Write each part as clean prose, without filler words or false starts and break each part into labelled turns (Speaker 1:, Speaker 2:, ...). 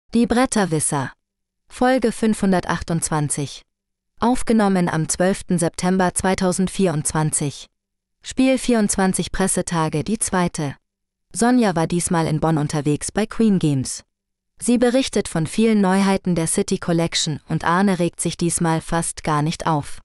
Speaker 1: Die Bretterwisser. Folge 528. Aufgenommen am 12. September 2024. Spiel 24 Pressetage, die zweite. Sonja war diesmal in Bonn unterwegs bei Queen Games. Sie berichtet von vielen Neuheiten der City Collection und Arne regt sich diesmal fast gar nicht auf.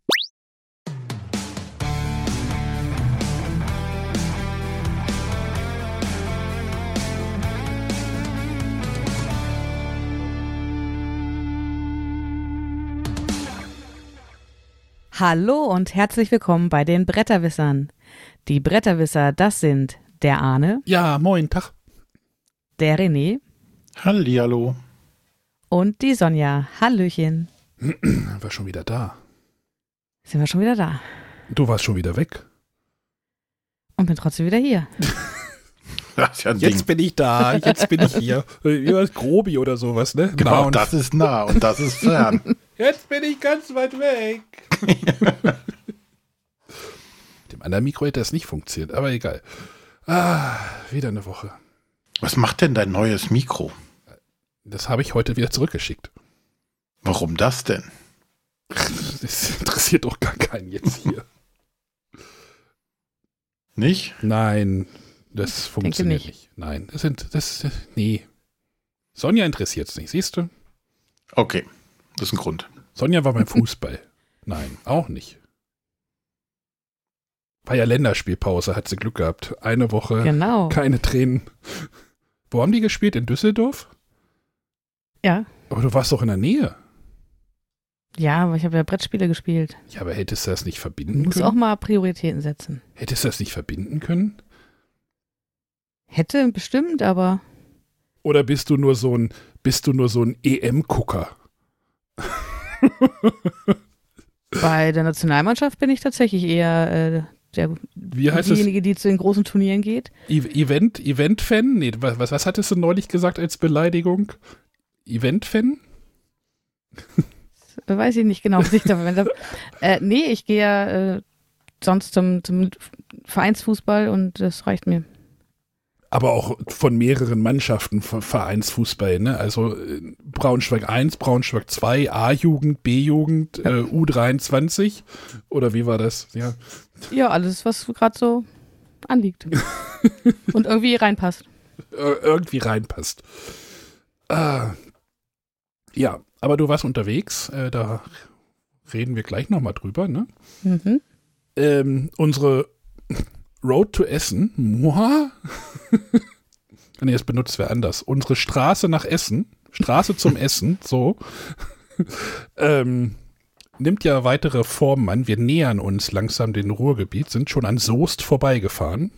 Speaker 2: Hallo und herzlich willkommen bei den Bretterwissern. Die Bretterwisser, das sind der Arne.
Speaker 3: Ja, moin, Tag.
Speaker 2: Der René.
Speaker 4: Hallihallo.
Speaker 2: Und die Sonja. Hallöchen.
Speaker 3: War schon wieder da.
Speaker 2: Sind wir schon wieder da.
Speaker 3: Du warst schon wieder weg.
Speaker 2: Und bin trotzdem wieder hier.
Speaker 4: Das ist ja ein
Speaker 3: Jetzt
Speaker 4: Ding.
Speaker 3: bin ich da, jetzt bin ich hier. Wie was Grobi oder sowas, ne?
Speaker 4: Genau, das ist nah und das ist fern.
Speaker 3: Jetzt bin ich ganz weit weg. Dem anderen Mikro hätte das nicht funktioniert, aber egal. Wieder eine Woche.
Speaker 4: Was macht denn dein neues Mikro?
Speaker 3: Das habe ich heute wieder zurückgeschickt.
Speaker 4: Warum das denn?
Speaker 3: Das interessiert doch gar keinen jetzt hier.
Speaker 4: Nicht?
Speaker 3: Nein, das funktioniert nicht. Nein, nee. Sonja interessiert es nicht, siehst du?
Speaker 4: Okay, das ist ein Grund.
Speaker 3: Sonja war beim Fußball. Nein, auch nicht. War ja Länderspielpause, hat sie Glück gehabt. Eine Woche,
Speaker 2: Genau.
Speaker 3: keine Tränen. Wo haben die gespielt? In Düsseldorf?
Speaker 2: Ja.
Speaker 3: Aber du warst doch in der Nähe.
Speaker 2: Ja, aber ich habe ja Brettspiele gespielt.
Speaker 3: Ja, aber hättest du das nicht verbinden
Speaker 2: Du musst
Speaker 3: können?
Speaker 2: auch mal Prioritäten setzen.
Speaker 3: Hättest du das nicht verbinden können?
Speaker 2: Hätte bestimmt, aber
Speaker 3: Oder bist du nur so ein EM-Gucker?
Speaker 2: bei der Nationalmannschaft bin ich tatsächlich eher
Speaker 3: Wie heißt das?
Speaker 2: diejenige, die zu den großen Turnieren geht.
Speaker 3: Event-Fan? Nee, was hattest du neulich gesagt als Beleidigung? Event-Fan?
Speaker 2: Weiß ich nicht genau, was ich da verwendet habe. Nee, ich gehe ja sonst zum Vereinsfußball und das reicht mir.
Speaker 3: Aber auch von mehreren Mannschaften Vereinsfußball, ne? Also Braunschweig 1, Braunschweig 2, A-Jugend, B-Jugend, U23 oder wie war das? Ja,
Speaker 2: Ja, alles, was gerade so anliegt. Und irgendwie reinpasst.
Speaker 3: irgendwie reinpasst. Ja, aber du warst unterwegs, da reden wir gleich nochmal drüber, ne?
Speaker 2: Mhm.
Speaker 3: Unsere Road to Essen, nee, das benutzt wer anders. Unsere Straße nach Essen, Straße zum Essen, so, nimmt ja weitere Formen an. Wir nähern uns langsam dem Ruhrgebiet, sind schon an Soest vorbeigefahren.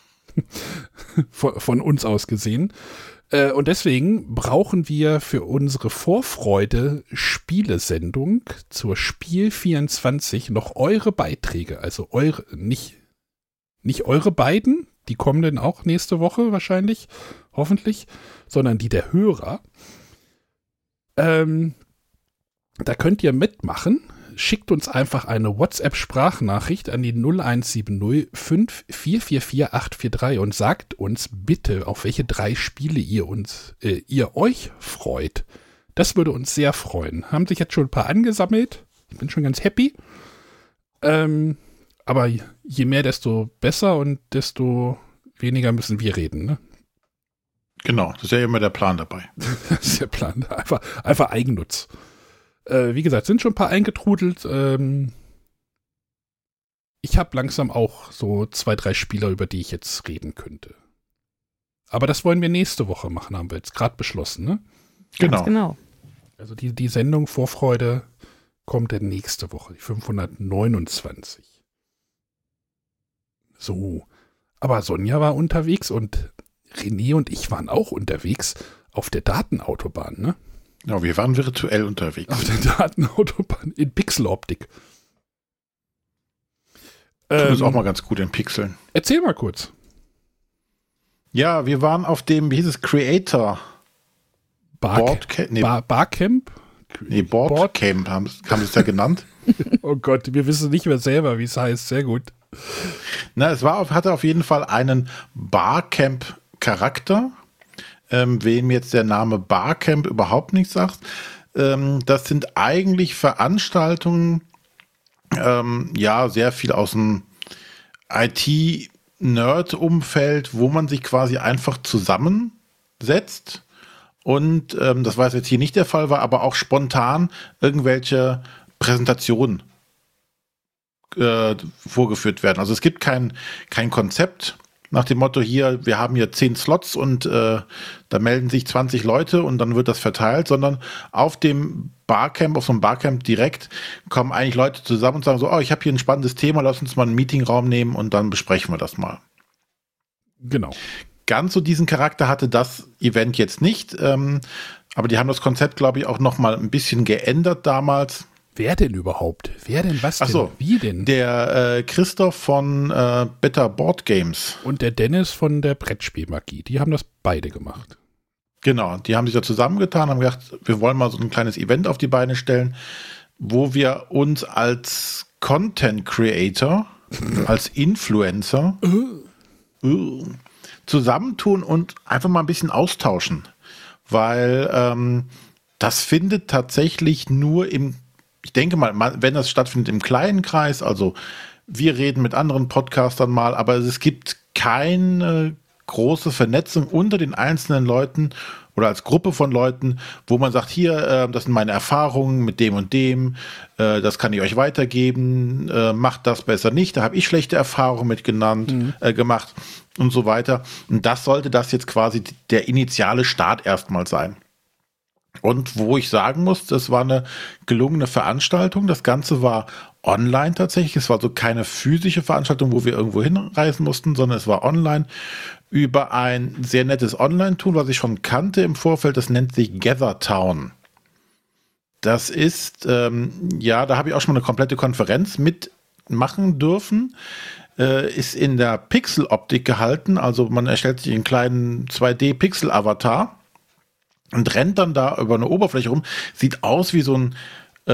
Speaker 3: von uns aus gesehen. Und deswegen brauchen wir für unsere Vorfreude-Spielesendung zur Spiel 24 noch eure Beiträge, also eure, nicht eure beiden, die kommen dann auch nächste Woche wahrscheinlich, hoffentlich, sondern die der Hörer. Da könnt ihr mitmachen. Schickt uns einfach eine WhatsApp-Sprachnachricht an die 0170 5444 843 und sagt uns bitte, auf welche 3 Spiele ihr euch freut. Das würde uns sehr freuen. Haben sich jetzt schon ein paar angesammelt. Ich bin schon ganz happy. Aber je mehr, desto besser und desto weniger müssen wir reden, ne?
Speaker 4: Genau, das ist ja immer der Plan dabei.
Speaker 3: Das ist der Plan. Einfach Eigennutz. Wie gesagt, sind schon ein paar eingetrudelt. Ich habe langsam auch so 2, 3 Spieler, über die ich jetzt reden könnte. Aber das wollen wir nächste Woche machen, haben wir jetzt gerade beschlossen, ne?
Speaker 4: Genau.
Speaker 2: Ganz genau.
Speaker 3: Also die Sendung Vorfreude kommt dann nächste Woche, die 529. So, aber Sonja war unterwegs und René und ich waren auch unterwegs auf der Datenautobahn, ne?
Speaker 4: Ja, wir waren virtuell unterwegs.
Speaker 3: Auf der Datenautobahn in Pixeloptik.
Speaker 4: Tut es auch mal ganz gut in Pixeln.
Speaker 3: Erzähl mal kurz.
Speaker 4: Ja, wir waren auf dem, wie hieß es, Creator
Speaker 3: Barcamp?
Speaker 4: Boardcamp haben sie es ja genannt.
Speaker 3: Oh Gott, wir wissen nicht mehr selber, wie es heißt. Sehr gut.
Speaker 4: Na, hatte auf jeden Fall einen Barcamp-Charakter. wem jetzt der Name Barcamp überhaupt nichts sagt. Das sind eigentlich Veranstaltungen, sehr viel aus dem IT-Nerd-Umfeld, wo man sich quasi einfach zusammensetzt und das war jetzt hier nicht der Fall, war aber auch spontan irgendwelche Präsentationen vorgeführt werden. Also es gibt kein Konzept nach dem Motto hier, wir haben hier 10 Slots und da melden sich 20 Leute und dann wird das verteilt, sondern auf so einem Barcamp direkt kommen eigentlich Leute zusammen und sagen so, ich habe hier ein spannendes Thema, lass uns mal einen Meetingraum nehmen und dann besprechen wir das mal.
Speaker 3: Genau.
Speaker 4: Ganz so diesen Charakter hatte das Event jetzt nicht, aber die haben das Konzept, glaube ich, auch noch mal ein bisschen geändert damals.
Speaker 3: Wer denn überhaupt? Wer denn? Was denn?
Speaker 4: Ach so,
Speaker 3: wie denn?
Speaker 4: Der Christoph von Better Board Games.
Speaker 3: Und der Dennis von der Brettspielmagie. Die haben das beide gemacht.
Speaker 4: Genau, die haben sich da zusammengetan, haben gedacht, wir wollen mal so ein kleines Event auf die Beine stellen, wo wir uns als Content Creator, als Influencer zusammentun und einfach mal ein bisschen austauschen. Weil das findet tatsächlich nur ich denke mal, wenn das stattfindet im kleinen Kreis, also wir reden mit anderen Podcastern mal, aber es gibt keine große Vernetzung unter den einzelnen Leuten oder als Gruppe von Leuten, wo man sagt, hier, das sind meine Erfahrungen mit dem und dem, das kann ich euch weitergeben, macht das besser nicht, da habe ich schlechte Erfahrungen mit gemacht und so weiter. Und das sollte das jetzt quasi der initiale Start erstmal sein. Und wo ich sagen muss, das war eine gelungene Veranstaltung. Das Ganze war online tatsächlich. Es war so keine physische Veranstaltung, wo wir irgendwo hinreisen mussten, sondern es war online über ein sehr nettes Online-Tool, was ich schon kannte im Vorfeld. Das nennt sich GatherTown. Das ist, da habe ich auch schon mal eine komplette Konferenz mitmachen dürfen. Ist in der Pixel-Optik gehalten. Also man erstellt sich einen kleinen 2D-Pixel-Avatar und rennt dann da über eine Oberfläche rum. Sieht aus wie so ein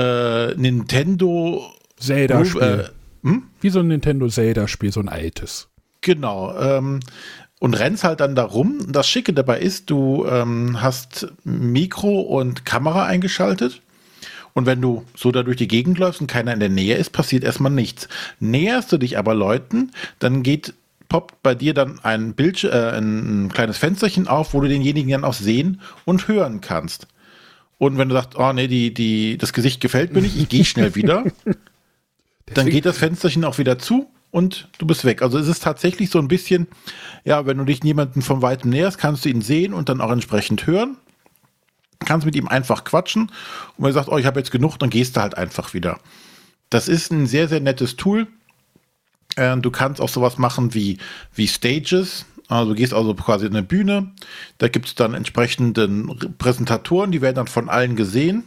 Speaker 4: Nintendo
Speaker 3: Zelda-Spiel. Wie so ein Nintendo Zelda-Spiel, so ein altes.
Speaker 4: Genau. Und rennst halt dann da rum. Das Schicke dabei ist, du hast Mikro und Kamera eingeschaltet. Und wenn du so da durch die Gegend läufst und keiner in der Nähe ist, passiert erstmal nichts. Näherst du dich aber Leuten, dann poppt bei dir dann ein ein kleines Fensterchen auf, wo du denjenigen dann auch sehen und hören kannst. Und wenn du sagst, oh nee, das Gesicht gefällt mir nicht, ich gehe schnell wieder, dann geht das Fensterchen auch wieder zu und du bist weg. Also es ist tatsächlich so ein bisschen, wenn du dich jemanden von weitem näherst, kannst du ihn sehen und dann auch entsprechend hören. Kannst mit ihm einfach quatschen. Und wenn er sagt, ich habe jetzt genug, dann gehst du halt einfach wieder. Das ist ein sehr, sehr nettes Tool. Du kannst auch sowas machen wie Stages. Also du gehst also quasi in eine Bühne. Da gibt es dann entsprechende Präsentatoren, die werden dann von allen gesehen.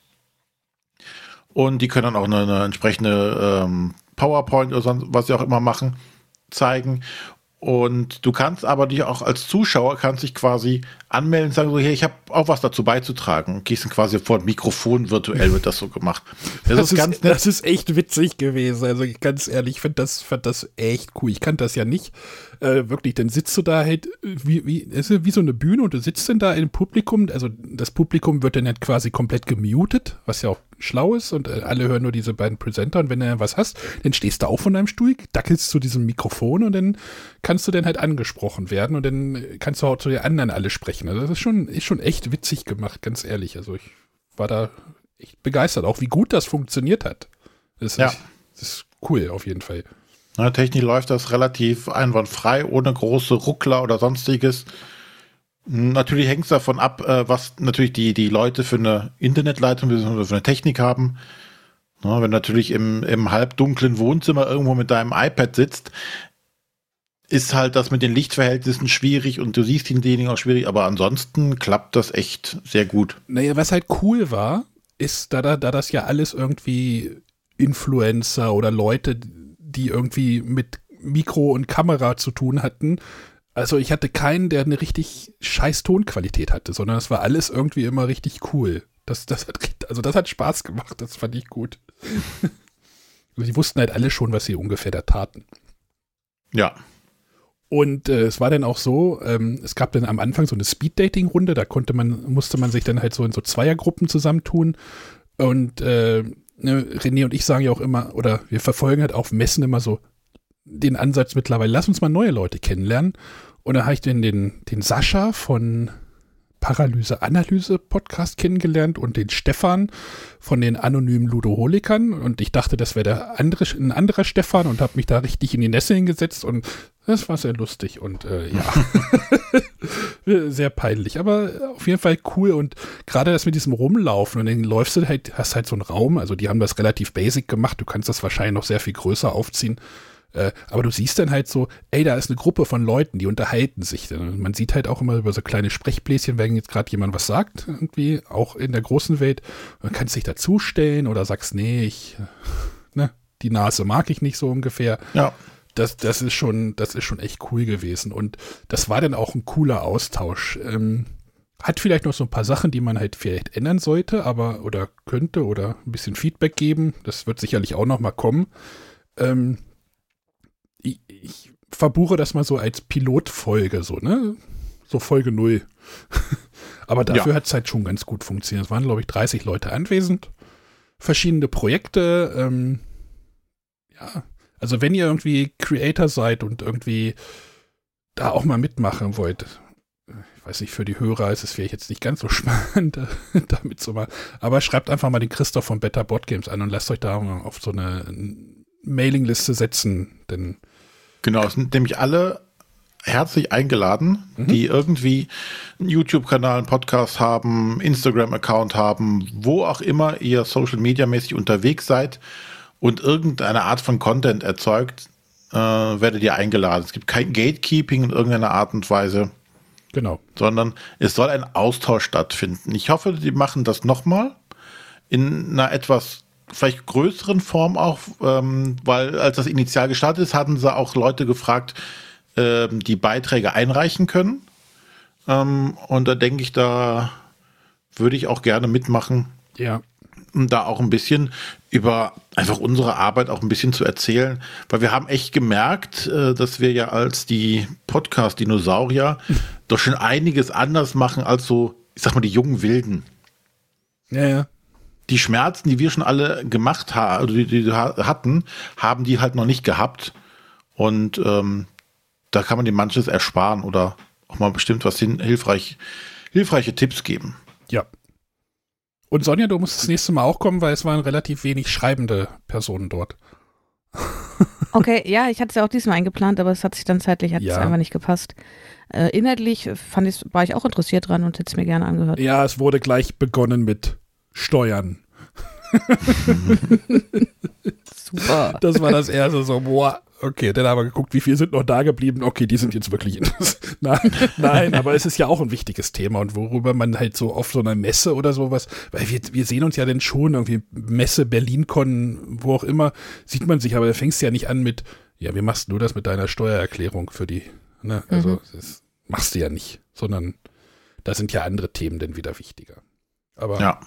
Speaker 4: Und die können dann auch eine entsprechende PowerPoint oder sonst, was sie auch immer machen, zeigen. Und du kannst aber dich auch als Zuschauer dich quasi anmelden und sagen so, hey, ich habe auch was dazu beizutragen. Und gehst dann quasi vor ein Mikrofon, virtuell wird das so gemacht.
Speaker 3: Das ist ganz nett. Das ist echt witzig gewesen. Also ganz ehrlich, ich fand das echt cool. Ich kannte das ja nicht. Wirklich, dann sitzt du da halt wie so eine Bühne und du sitzt dann da im Publikum. Also das Publikum wird dann halt quasi komplett gemutet, was ja auch schlau ist und alle hören nur diese beiden Presenter und wenn du was hast, dann stehst du auf von deinem Stuhl, dackelst zu diesem Mikrofon und dann kannst du dann halt angesprochen werden und dann kannst du auch zu den anderen alle sprechen. Also das ist schon echt witzig gemacht, ganz ehrlich. Also ich war da echt begeistert, auch wie gut das funktioniert hat. Das ist cool auf jeden Fall.
Speaker 4: Na, technisch läuft das relativ einwandfrei, ohne große Ruckler oder sonstiges. Natürlich hängt es davon ab, was natürlich die Leute für eine Internetleitung oder für eine Technik haben. Na, wenn du natürlich im halbdunklen Wohnzimmer irgendwo mit deinem iPad sitzt, ist halt das mit den Lichtverhältnissen schwierig und du siehst denjenigen auch schwierig, aber ansonsten klappt das echt sehr gut.
Speaker 3: Naja, was halt cool war, ist, da das ja alles irgendwie Influencer oder Leute, die irgendwie mit Mikro und Kamera zu tun hatten. Also ich hatte keinen, der eine richtig scheiß Tonqualität hatte, sondern es war alles irgendwie immer richtig cool. Das hat Spaß gemacht, das fand ich gut. Also die wussten halt alle schon, was sie ungefähr da taten.
Speaker 4: Ja.
Speaker 3: Und es war dann auch so, es gab dann am Anfang so eine Speed-Dating-Runde, da musste man sich dann halt so in so Zweiergruppen zusammentun. Und René und ich sagen ja auch immer, oder wir verfolgen halt auf Messen immer so den Ansatz mittlerweile, lass uns mal neue Leute kennenlernen. Und da habe ich dann den Sascha von Paralyse-Analyse-Podcast kennengelernt und den Stefan von den anonymen Ludoholikern. Und ich dachte, das wäre ein anderer Stefan und habe mich da richtig in die Nässe hingesetzt und das war sehr lustig und sehr peinlich, aber auf jeden Fall cool und gerade das mit diesem Rumlaufen und dann läufst du halt, hast halt so einen Raum, also die haben das relativ basic gemacht, du kannst das wahrscheinlich noch sehr viel größer aufziehen, aber du siehst dann halt so, ey, da ist eine Gruppe von Leuten, die unterhalten sich. Man sieht halt auch immer über so kleine Sprechbläschen, wenn jetzt gerade jemand was sagt, irgendwie, auch in der großen Welt, man kann sich dazustellen oder sagst, nee, die Nase mag ich nicht so ungefähr.
Speaker 4: Ja.
Speaker 3: Das ist schon echt cool gewesen und das war dann auch ein cooler Austausch. Hat vielleicht noch so ein paar Sachen, die man halt vielleicht ändern sollte, oder könnte oder ein bisschen Feedback geben. Das wird sicherlich auch noch mal kommen. Ich verbuche das mal so als Pilotfolge, so, ne? So Folge 0. Aber dafür hat es halt schon ganz gut funktioniert. Es waren, glaube ich, 30 Leute anwesend. Verschiedene Projekte, also wenn ihr irgendwie Creator seid und irgendwie da auch mal mitmachen wollt, ich weiß nicht, für die Hörer ist es vielleicht jetzt nicht ganz so spannend, damit zu machen, aber schreibt einfach mal den Christoph von Better Board Games an und lasst euch da auf so eine Mailingliste setzen, denn
Speaker 4: genau, es sind nämlich alle herzlich eingeladen, die irgendwie einen YouTube-Kanal, einen Podcast haben, Instagram-Account haben, wo auch immer ihr Social-Media-mäßig unterwegs seid und irgendeine Art von Content erzeugt, werdet ihr eingeladen. Es gibt kein Gatekeeping in irgendeiner Art und Weise.
Speaker 3: Genau.
Speaker 4: Sondern es soll ein Austausch stattfinden. Ich hoffe, die machen das nochmal in einer etwas vielleicht größeren Form auch, weil als das initial gestartet ist, hatten sie auch Leute gefragt, die Beiträge einreichen können. Und da denke ich, da würde ich auch gerne mitmachen.
Speaker 3: Ja.
Speaker 4: Um da auch ein bisschen über einfach unsere Arbeit auch ein bisschen zu erzählen, weil wir haben echt gemerkt, dass wir ja als die Podcast-Dinosaurier doch schon einiges anders machen als so, ich sag mal, die jungen Wilden.
Speaker 3: Ja.
Speaker 4: Die Schmerzen, die wir schon alle gemacht haben, also die hatten, haben die halt noch nicht gehabt und da kann man dem manches ersparen oder auch mal bestimmt was hilfreiche Tipps geben.
Speaker 3: Ja. Und Sonja, du musst das nächste Mal auch kommen, weil es waren relativ wenig schreibende Personen dort.
Speaker 2: Okay, ja, ich hatte es ja auch diesmal eingeplant, aber es hat sich dann zeitlich einfach nicht gepasst. Inhaltlich war ich auch interessiert dran und hätte es mir gerne angehört.
Speaker 3: Ja, es wurde gleich begonnen mit Steuern.
Speaker 2: Super.
Speaker 3: Das war das erste so, boah, okay, dann haben wir geguckt, wie viele sind noch da geblieben. Okay, die sind jetzt wirklich interessant. Nein, aber es ist ja auch ein wichtiges Thema und worüber man halt so auf so einer Messe oder sowas, weil wir sehen uns ja dann schon irgendwie Messe, BerlinCon, wo auch immer, sieht man sich, aber da fängst du ja nicht an mit, ja, wie machst du das mit deiner Steuererklärung für die, ne? Also das machst du ja nicht, sondern da sind ja andere Themen dann wieder wichtiger. Aber
Speaker 4: ja.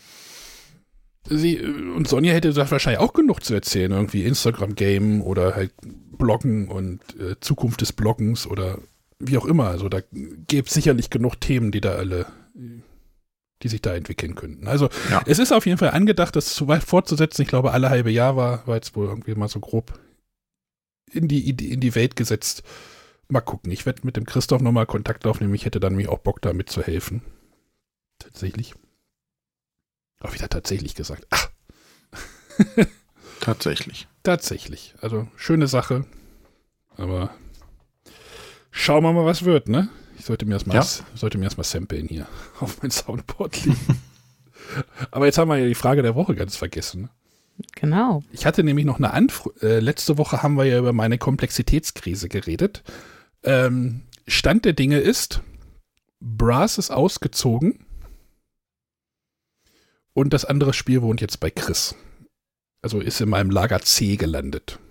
Speaker 3: Und Sonja hätte da wahrscheinlich auch genug zu erzählen, irgendwie Instagram-Game oder halt Bloggen und Zukunft des Bloggens oder wie auch immer. Also da gäbe es sicherlich genug Themen, die sich da entwickeln könnten. Also es ist auf jeden Fall angedacht, das fortzusetzen. Ich glaube, alle halbe Jahr war jetzt wohl irgendwie mal so grob in die Welt gesetzt. Mal gucken. Ich werde mit dem Christoph nochmal Kontakt aufnehmen. Ich hätte dann mich auch Bock, da mitzuhelfen. Tatsächlich. Auch wieder tatsächlich gesagt. Ach.
Speaker 4: Tatsächlich.
Speaker 3: Tatsächlich. Also schöne Sache. Aber schauen wir mal, was wird, ne? Ich sollte mir erstmal samplen hier auf mein Soundboard liegen. Aber jetzt haben wir ja die Frage der Woche ganz vergessen. Ne?
Speaker 2: Genau.
Speaker 3: Ich hatte nämlich noch eine letzte Woche haben wir ja über meine Komplexitätskrise geredet. Stand der Dinge ist, Brass ist ausgezogen. Und das andere Spiel wohnt jetzt bei Chris. Also ist in meinem Lager C gelandet.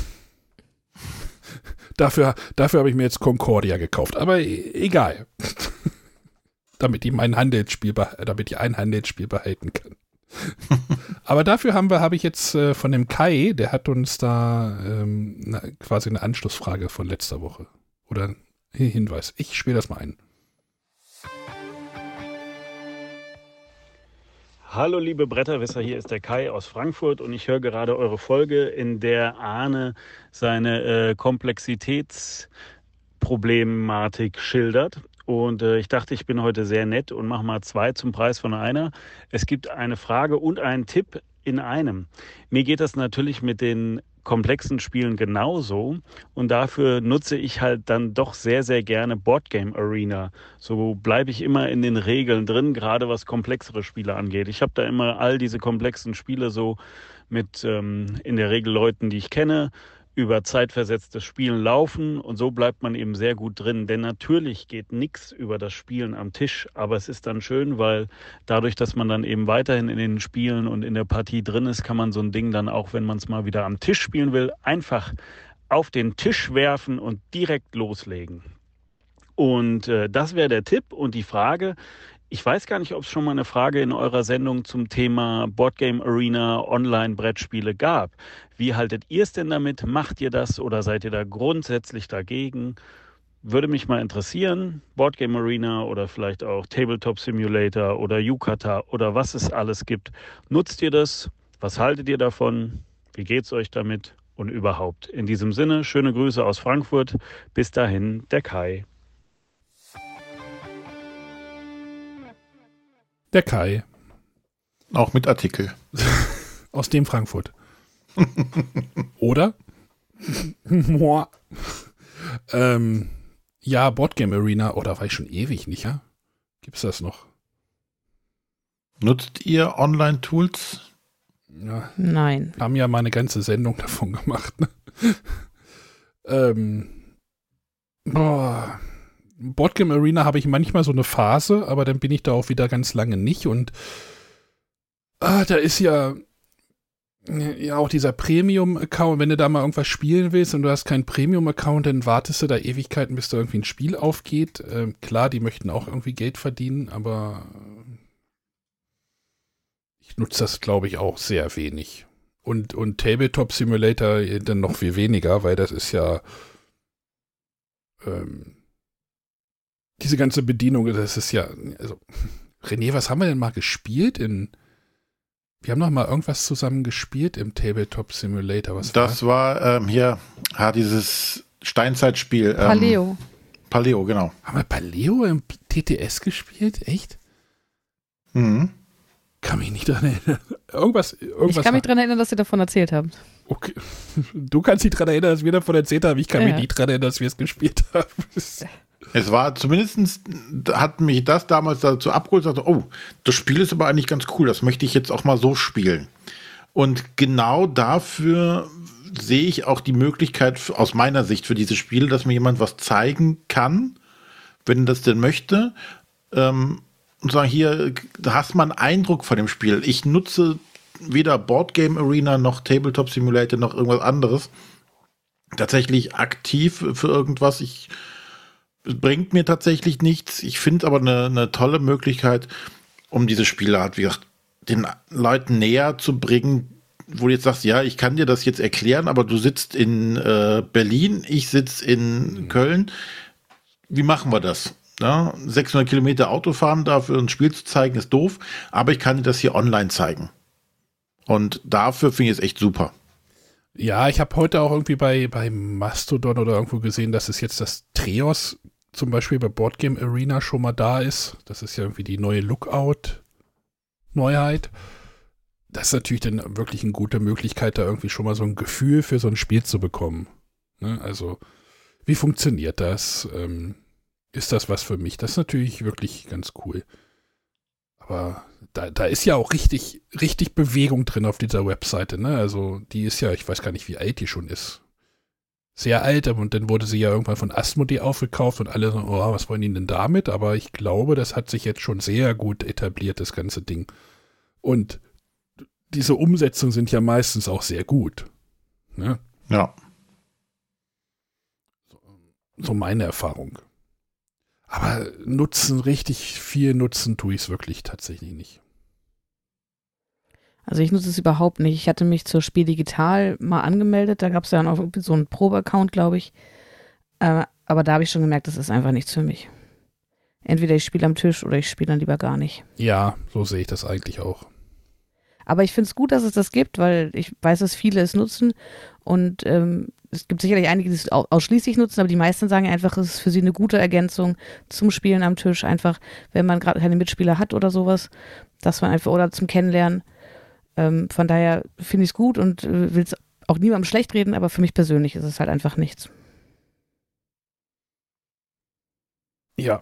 Speaker 3: Dafür habe ich mir jetzt Concordia gekauft. Aber egal. Damit ich ein Handelsspiel behalten kann. Aber dafür habe ich jetzt von dem Kai, der hat uns da quasi eine Anschlussfrage von letzter Woche Oder Hinweis. Ich spiele das mal ein.
Speaker 5: Hallo liebe Bretterwisser, hier ist der Kai aus Frankfurt und ich höre gerade eure Folge, in der Arne seine Komplexitätsproblematik schildert. Und ich dachte, ich bin heute sehr nett und mache mal 2 zum Preis von einer. Es gibt eine Frage und einen Tipp in einem. Mir geht das natürlich mit den komplexen Spielen genauso und dafür nutze ich halt dann doch sehr, sehr gerne Boardgame Arena. So bleibe ich immer in den Regeln drin, gerade was komplexere Spiele angeht. Ich habe da immer all diese komplexen Spiele so mit in der Regel Leuten, die ich kenne, über zeitversetztes Spielen laufen und so bleibt man eben sehr gut drin. Denn natürlich geht nichts über das Spielen am Tisch, aber es ist dann schön, weil dadurch, dass man dann eben weiterhin in den Spielen und in der Partie drin ist, kann man so ein Ding dann auch, wenn man es mal wieder am Tisch spielen will, einfach auf den Tisch werfen und direkt loslegen. Und das wäre der Tipp und die Frage. Ich weiß gar nicht, ob es schon mal eine Frage in eurer Sendung zum Thema Boardgame Arena Online-Brettspiele gab. Wie haltet ihr es denn damit? Macht ihr das oder seid ihr da grundsätzlich dagegen? Würde mich mal interessieren. Boardgame Arena oder vielleicht auch Tabletop Simulator oder Yucata oder was es alles gibt. Nutzt ihr das? Was haltet ihr davon? Wie geht's euch damit? Und überhaupt. In diesem Sinne, schöne Grüße aus Frankfurt. Bis dahin, der Kai.
Speaker 3: Der Kai.
Speaker 4: Auch mit Artikel.
Speaker 3: Aus dem Frankfurt. Oder? Ja, Boardgame Arena. Oh, da war ich schon ewig nicht, ja? Gibt's das noch?
Speaker 4: Nutzt ihr Online-Tools?
Speaker 3: Ja.
Speaker 2: Nein.
Speaker 3: Haben ja mal eine ganze Sendung davon gemacht. Ne? Boardgame Arena habe ich manchmal so eine Phase, aber dann bin ich da auch wieder ganz lange nicht und da ist ja auch dieser Premium-Account, wenn du da mal irgendwas spielen willst und du hast keinen Premium-Account, dann wartest du da Ewigkeiten, bis da irgendwie ein Spiel aufgeht. Klar, die möchten auch irgendwie Geld verdienen, aber ich nutze das, glaube ich, auch sehr wenig. Und Tabletop Simulator dann noch viel weniger, weil das ist ja diese ganze Bedienung, das ist ja, also René, was haben wir denn mal gespielt wir haben noch mal irgendwas zusammen gespielt im Tabletop Simulator.
Speaker 4: Das war hier dieses Steinzeitspiel.
Speaker 2: Paleo.
Speaker 4: Paleo, genau.
Speaker 3: Haben wir Paleo im TTS gespielt? Echt?
Speaker 4: Mhm.
Speaker 3: Kann mich nicht dran erinnern. Irgendwas
Speaker 2: Ich kann mich dran erinnern, dass ihr davon erzählt habt.
Speaker 3: Okay. Du kannst dich dran erinnern, dass wir davon erzählt haben. Ich kann mich nicht dran erinnern, dass wir es gespielt haben.
Speaker 4: Es war zumindest, hat mich das damals dazu abgeholt und sagte, oh, das Spiel ist aber eigentlich ganz cool, das möchte ich jetzt auch mal so spielen. Und genau dafür sehe ich auch die Möglichkeit aus meiner Sicht für dieses Spiel, dass mir jemand was zeigen kann, wenn das denn möchte, und sagen, hier, da hast du mal einen Eindruck von dem Spiel. Ich nutze weder Boardgame Arena noch Tabletop Simulator noch irgendwas anderes tatsächlich aktiv für irgendwas. Es bringt mir tatsächlich nichts. Ich finde aber eine tolle Möglichkeit, um diese Spielart, wie gesagt, den Leuten näher zu bringen, wo du jetzt sagst, ja, ich kann dir das jetzt erklären, aber du sitzt in Berlin, ich sitze in Köln. Wie machen wir das? Ja, 600 Kilometer Auto fahren, dafür ein Spiel zu zeigen, ist doof, aber ich kann dir das hier online zeigen. Und dafür finde ich es echt super.
Speaker 3: Ja, ich habe heute auch irgendwie bei Mastodon oder irgendwo gesehen, dass es jetzt das Treos zum Beispiel bei Boardgame Arena schon mal da ist. Das ist ja irgendwie die neue Lookout-Neuheit. Das ist natürlich dann wirklich eine gute Möglichkeit, da irgendwie schon mal so ein Gefühl für so ein Spiel zu bekommen. Ne? Also, wie funktioniert das? Ist das was für mich? Das ist natürlich wirklich ganz cool. Aber da ist ja auch richtig Bewegung drin auf dieser Webseite, ne? Also die ist ja, ich weiß gar nicht, wie alt die schon ist. Sehr alt, und dann wurde sie ja irgendwann von Asmodee aufgekauft und alle so, oh, was wollen die denn damit? Aber ich glaube, das hat sich jetzt schon sehr gut etabliert, das ganze Ding. Und diese Umsetzungen sind ja meistens auch sehr gut. Ne?
Speaker 4: Ja.
Speaker 3: So meine Erfahrung. Aber richtig viel nutzen tue ich es wirklich tatsächlich nicht.
Speaker 2: Also ich nutze es überhaupt nicht. Ich hatte mich zur Spiel Digital mal angemeldet. Da gab es dann auch so einen Probe-Account, glaube ich. Aber da habe ich schon gemerkt, das ist einfach nichts für mich. Entweder ich spiele am Tisch oder ich spiele dann lieber gar nicht.
Speaker 3: Ja, so sehe ich das eigentlich auch.
Speaker 2: Aber ich finde es gut, dass es das gibt, weil ich weiß, dass viele es nutzen und es gibt sicherlich einige, die es ausschließlich nutzen, aber die meisten sagen einfach, es ist für sie eine gute Ergänzung zum Spielen am Tisch, einfach, wenn man gerade keine Mitspieler hat oder sowas, dass man einfach, oder zum Kennenlernen. Von daher finde ich es gut und will es auch niemandem schlecht reden, aber für mich persönlich ist es halt einfach nichts.
Speaker 3: Ja.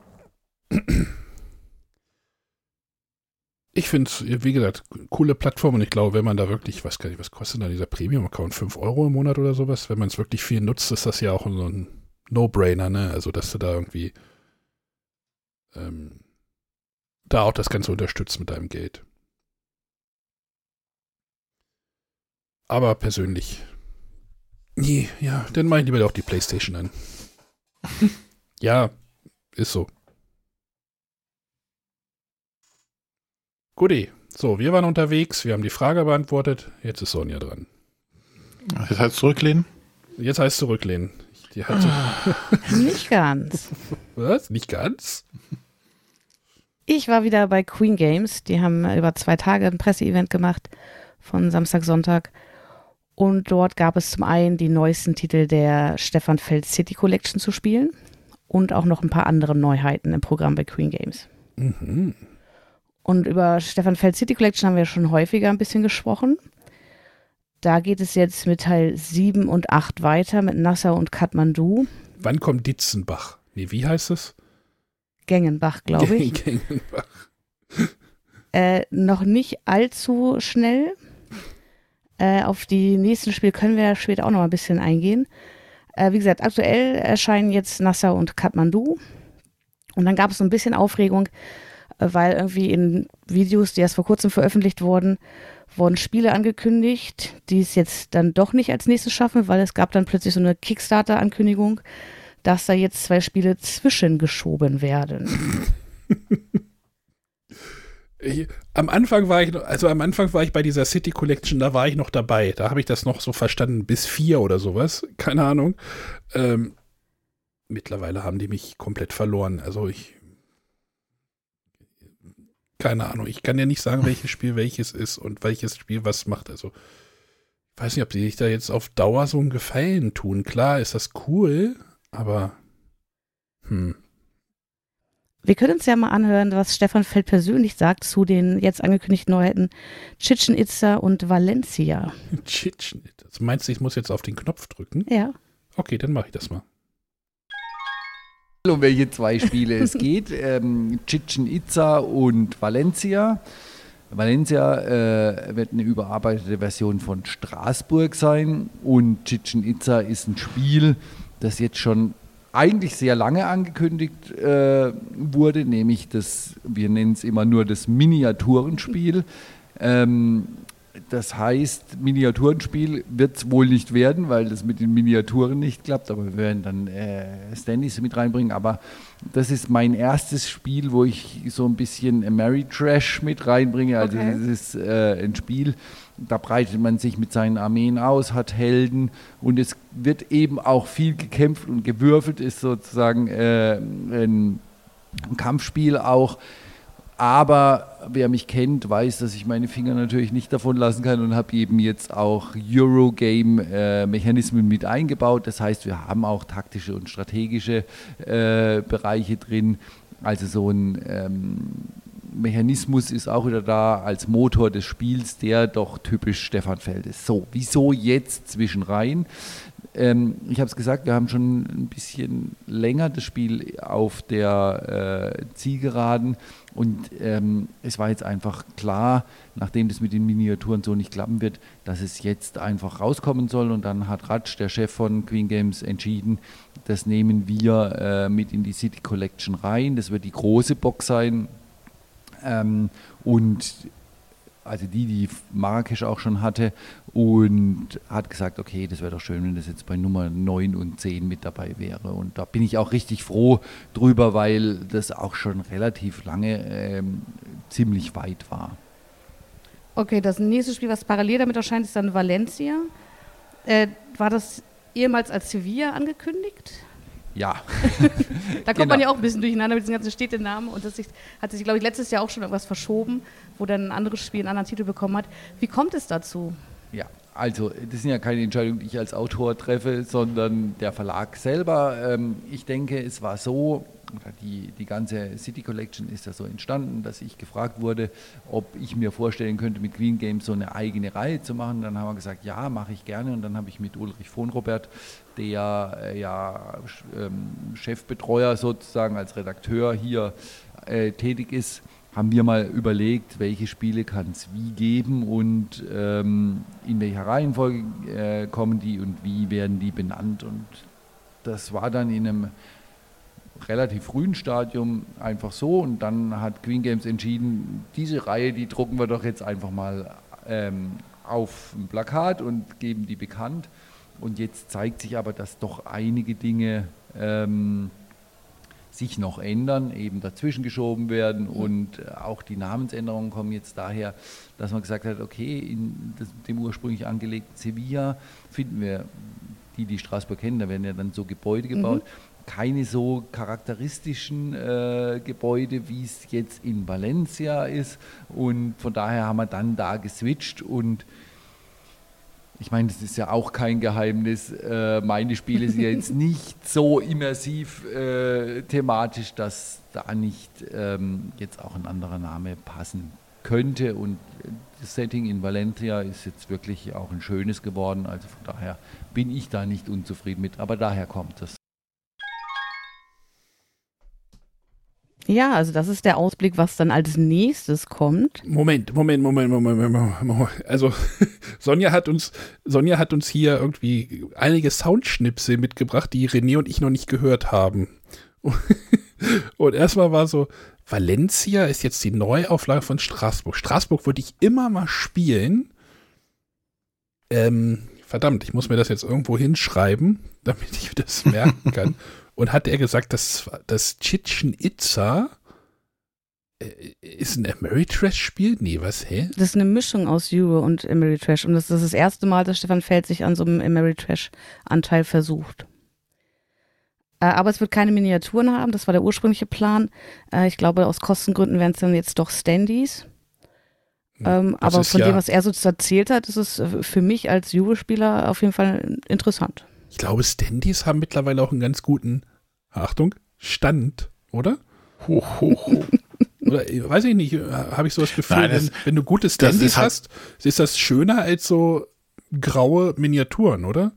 Speaker 3: Ich finde es, wie gesagt, coole Plattform und ich glaube, wenn man da wirklich, ich weiß gar nicht, was kostet da dieser Premium-Account, 5 € im Monat oder sowas, wenn man es wirklich viel nutzt, ist das ja auch so ein No-Brainer, ne? Also, dass du da irgendwie da auch das Ganze unterstützt mit deinem Geld. Aber persönlich, nee, ja, dann mache ich lieber auch die PlayStation an. Ja, ist so. Guti, so, wir waren unterwegs, wir haben die Frage beantwortet, jetzt ist Sonja dran.
Speaker 4: Jetzt heißt zurücklehnen?
Speaker 3: Jetzt heißt zurücklehnen.
Speaker 2: Nicht ganz.
Speaker 3: Was? Nicht ganz?
Speaker 2: Ich war wieder bei Queen Games, die haben über 2 Tage ein Presseevent gemacht, von Samstag, Sonntag. Und dort gab es zum einen die neuesten Titel der Stefan Feld City Collection zu spielen und auch noch ein paar andere Neuheiten im Programm bei Queen Games.
Speaker 3: Mhm.
Speaker 2: Und über Stefan Feld City Collection haben wir schon häufiger ein bisschen gesprochen. Da geht es jetzt mit Teil 7 und 8 weiter, mit Nassau und Kathmandu.
Speaker 3: Wann kommt Ditzenbach? Nee, wie heißt es?
Speaker 2: Gengenbach, glaube ich.
Speaker 3: Gengenbach.
Speaker 2: Noch nicht allzu schnell. Auf die nächsten Spiele können wir später auch noch ein bisschen eingehen. Wie gesagt, aktuell erscheinen jetzt Nassau und Kathmandu. Und dann gab es so ein bisschen Aufregung, weil irgendwie in Videos, die erst vor kurzem veröffentlicht wurden Spiele angekündigt, die es jetzt dann doch nicht als nächstes schaffen, weil es gab dann plötzlich so eine Kickstarter-Ankündigung, dass da jetzt 2 Spiele zwischengeschoben werden.
Speaker 3: Am Anfang war ich bei dieser City Collection, da war ich noch dabei. Da habe ich das noch so verstanden, bis 4 oder sowas. Keine Ahnung. Mittlerweile haben die mich komplett verloren. Also keine Ahnung. Ich kann ja nicht sagen, welches Spiel welches ist und welches Spiel was macht. Also ich weiß nicht, ob die sich da jetzt auf Dauer so einen Gefallen tun. Klar ist das cool, aber
Speaker 2: Wir können uns ja mal anhören, was Stefan Feld persönlich sagt zu den jetzt angekündigten Neuheiten Chichen Itza und Valencia.
Speaker 3: Chichen Itza. Also meinst du, ich muss jetzt auf den Knopf drücken?
Speaker 2: Ja.
Speaker 3: Okay, dann mache ich das mal.
Speaker 6: Um welche 2 Spiele es geht. Chichen Itza und Valencia. Valencia wird eine überarbeitete Version von Straßburg sein und Chichen Itza ist ein Spiel, das jetzt schon eigentlich sehr lange angekündigt wurde, nämlich wir nennen es immer nur das Miniaturenspiel. Das heißt, Miniaturenspiel wird es wohl nicht werden, weil das mit den Miniaturen nicht klappt, aber wir werden dann Standys mit reinbringen. Aber das ist mein erstes Spiel, wo ich so ein bisschen Ameritrash mit reinbringe. Also okay. Das ist ein Spiel, da breitet man sich mit seinen Armeen aus, hat Helden und es wird eben auch viel gekämpft und gewürfelt, ist sozusagen ein Kampfspiel auch. Aber wer mich kennt, weiß, dass ich meine Finger natürlich nicht davon lassen kann und habe eben jetzt auch Eurogame-Mechanismen mit eingebaut. Das heißt, wir haben auch taktische und strategische Bereiche drin. Also so ein Mechanismus ist auch wieder da als Motor des Spiels, der doch typisch Stefan Feld ist. So, wieso jetzt zwischenrein? Ich habe es gesagt, wir haben schon ein bisschen länger das Spiel auf der Zielgeraden und es war jetzt einfach klar, nachdem das mit den Miniaturen so nicht klappen wird, dass es jetzt einfach rauskommen soll und dann hat Ratsch, der Chef von Queen Games, entschieden, das nehmen wir mit in die City Collection rein, das wird die große Box sein und also die Marrakesch auch schon hatte und hat gesagt, okay, das wäre doch schön, wenn das jetzt bei Nummer 9 und 10 mit dabei wäre. Und da bin ich auch richtig froh drüber, weil das auch schon relativ lange ziemlich weit war.
Speaker 2: Okay, das nächste Spiel, was parallel damit erscheint, ist dann Valencia. War das ehemals als Sevilla angekündigt?
Speaker 6: Ja.
Speaker 2: Da kommt man ja auch ein bisschen durcheinander mit diesen ganzen Städtenamen und hat sich, glaube ich, letztes Jahr auch schon etwas verschoben, wo dann ein anderes Spiel einen anderen Titel bekommen hat. Wie kommt es dazu?
Speaker 6: Ja, also das sind ja keine Entscheidungen, die ich als Autor treffe, sondern der Verlag selber. Ich denke, es war so, die ganze City Collection ist ja so entstanden, dass ich gefragt wurde, ob ich mir vorstellen könnte, mit Queen Games so eine eigene Reihe zu machen. Dann haben wir gesagt, ja, mache ich gerne. Und dann habe ich mit Ulrich Vonrobert, der Chefbetreuer sozusagen als Redakteur hier tätig ist, haben wir mal überlegt, welche Spiele kann es wie geben und in welcher Reihenfolge kommen die und wie werden die benannt. Und das war dann in einem relativ frühen Stadium einfach so. Und dann hat Queen Games entschieden, diese Reihe, die drucken wir doch jetzt einfach mal auf ein Plakat und geben die bekannt. Und jetzt zeigt sich aber, dass doch einige Dinge sich noch ändern, eben dazwischen geschoben werden und auch die Namensänderungen kommen jetzt daher, dass man gesagt hat, okay, in dem ursprünglich angelegten Sevilla finden wir, die Straßburg kennen, da werden ja dann so Gebäude gebaut, keine so charakteristischen Gebäude, wie es jetzt in Valencia ist und von daher haben wir dann da geswitcht und ich meine, das ist ja auch kein Geheimnis. Meine Spiele sind ja jetzt nicht so immersiv thematisch, dass da nicht jetzt auch ein anderer Name passen könnte. Und das Setting in Valencia ist jetzt wirklich auch ein schönes geworden. Also von daher bin ich da nicht unzufrieden mit. Aber daher kommt es.
Speaker 2: Ja, also das ist der Ausblick, was dann als nächstes kommt.
Speaker 3: Moment. Also Sonja hat uns hier irgendwie einige Soundschnipsel mitgebracht, die René und ich noch nicht gehört haben. Und erstmal war so, Valencia ist jetzt die Neuauflage von Straßburg. Straßburg würde ich immer mal spielen. Verdammt, ich muss mir das jetzt irgendwo hinschreiben, damit ich das merken kann. Und hat er gesagt, dass das Chichen Itza ist ein Ameritrash-Spiel? Nee, was, hä?
Speaker 2: Das ist eine Mischung aus Euro und Ameritrash. Und das ist das erste Mal, dass Stefan Feld sich an so einem Ameritrash-Anteil versucht. Aber es wird keine Miniaturen haben, das war der ursprüngliche Plan. Ich glaube, aus Kostengründen werden es dann jetzt doch Standys. Aber von dem, was er so erzählt hat, ist es für mich als Euro-Spieler auf jeden Fall interessant.
Speaker 3: Ich glaube, Standys haben mittlerweile auch einen ganz guten, Achtung, Stand, oder? Oder weiß ich nicht, habe ich so das Gefühl, nein, wenn du gute Standys hast, ist das schöner als so graue Miniaturen, oder?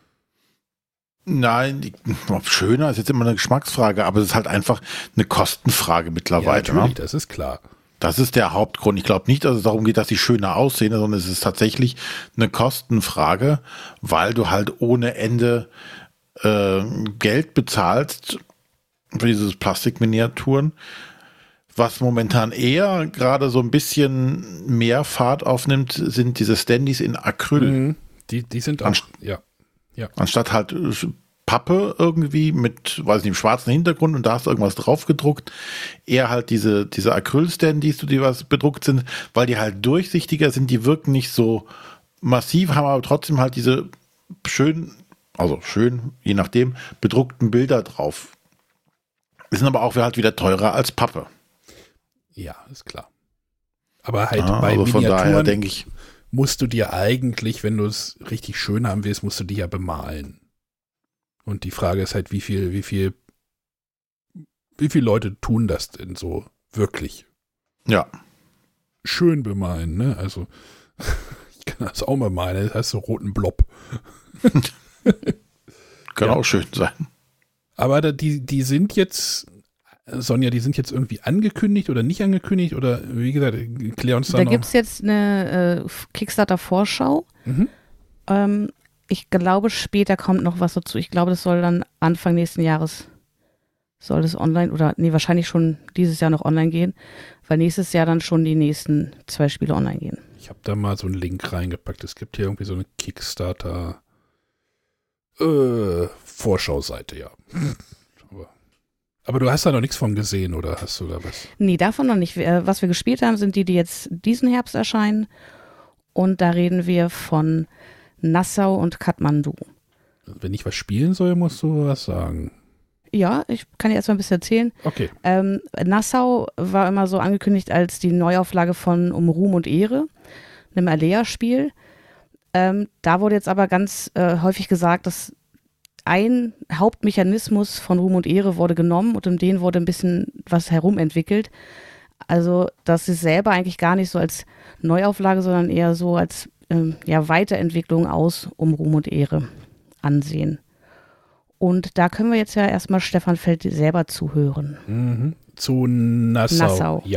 Speaker 4: Nein, schöner ist jetzt immer eine Geschmacksfrage, aber es ist halt einfach eine Kostenfrage mittlerweile.
Speaker 3: Ja, natürlich, das ist klar.
Speaker 4: Das ist der Hauptgrund. Ich glaube nicht, dass es darum geht, dass die schöner aussehen, sondern es ist tatsächlich eine Kostenfrage, weil du halt ohne Ende Geld bezahlst für diese Plastikminiaturen. Was momentan eher gerade so ein bisschen mehr Fahrt aufnimmt, sind diese Standys in Acryl.
Speaker 3: Die sind auch, ja.
Speaker 4: Anstatt halt Pappe irgendwie mit, weiß nicht, schwarzen Hintergrund und da hast du irgendwas drauf gedruckt. Eher halt diese Acryl-Standys, die was bedruckt sind, weil die halt durchsichtiger sind, die wirken nicht so massiv, haben aber trotzdem halt diese schön, je nachdem, bedruckten Bilder drauf. Die sind aber auch halt wieder teurer als Pappe.
Speaker 3: Ja, ist klar. Aber halt bei
Speaker 4: also von
Speaker 3: Miniaturen
Speaker 4: daher denke ich,
Speaker 3: musst du dir eigentlich, wenn du es richtig schön haben willst, musst du die ja bemalen. Und die Frage ist halt, wie viele Leute tun das denn so wirklich?
Speaker 4: Ja.
Speaker 3: Schön bemalen, ne? Also, ich kann das auch mal malen, das heißt so roten Blob.
Speaker 4: Kann auch schön sein.
Speaker 3: Aber die sind jetzt, Sonja, die sind jetzt irgendwie angekündigt oder nicht angekündigt oder wie gesagt, klär uns da noch.
Speaker 2: Da gibt es jetzt eine Kickstarter-Vorschau. Ich glaube, später kommt noch was dazu. Ich glaube, das soll dann Anfang nächsten Jahres soll das online wahrscheinlich schon dieses Jahr noch online gehen, weil nächstes Jahr dann schon die nächsten 2 Spiele online gehen.
Speaker 3: Ich habe da mal so einen Link reingepackt. Es gibt hier irgendwie so eine Kickstarter Vorschauseite, ja. Aber du hast da noch nichts von gesehen, oder hast du da was?
Speaker 2: Nee, davon noch nicht. Was wir gespielt haben, sind die jetzt diesen Herbst erscheinen. Und da reden wir von Nassau und Kathmandu.
Speaker 3: Wenn ich was spielen soll, musst du was sagen.
Speaker 2: Ja, ich kann dir erstmal ein bisschen erzählen.
Speaker 3: Okay.
Speaker 2: Nassau war immer so angekündigt als die Neuauflage von Um Ruhm und Ehre, einem Alea-Spiel. Da wurde jetzt aber ganz häufig gesagt, dass ein Hauptmechanismus von Ruhm und Ehre wurde genommen und um den wurde ein bisschen was herumentwickelt. Also, dass sie es selber eigentlich gar nicht so als Neuauflage, sondern eher so als Weiterentwicklung aus Um Ruhm und Ehre ansehen. Und da können wir jetzt ja erstmal Stefan Feld selber zuhören.
Speaker 3: Mhm. Zu Nassau. Ja.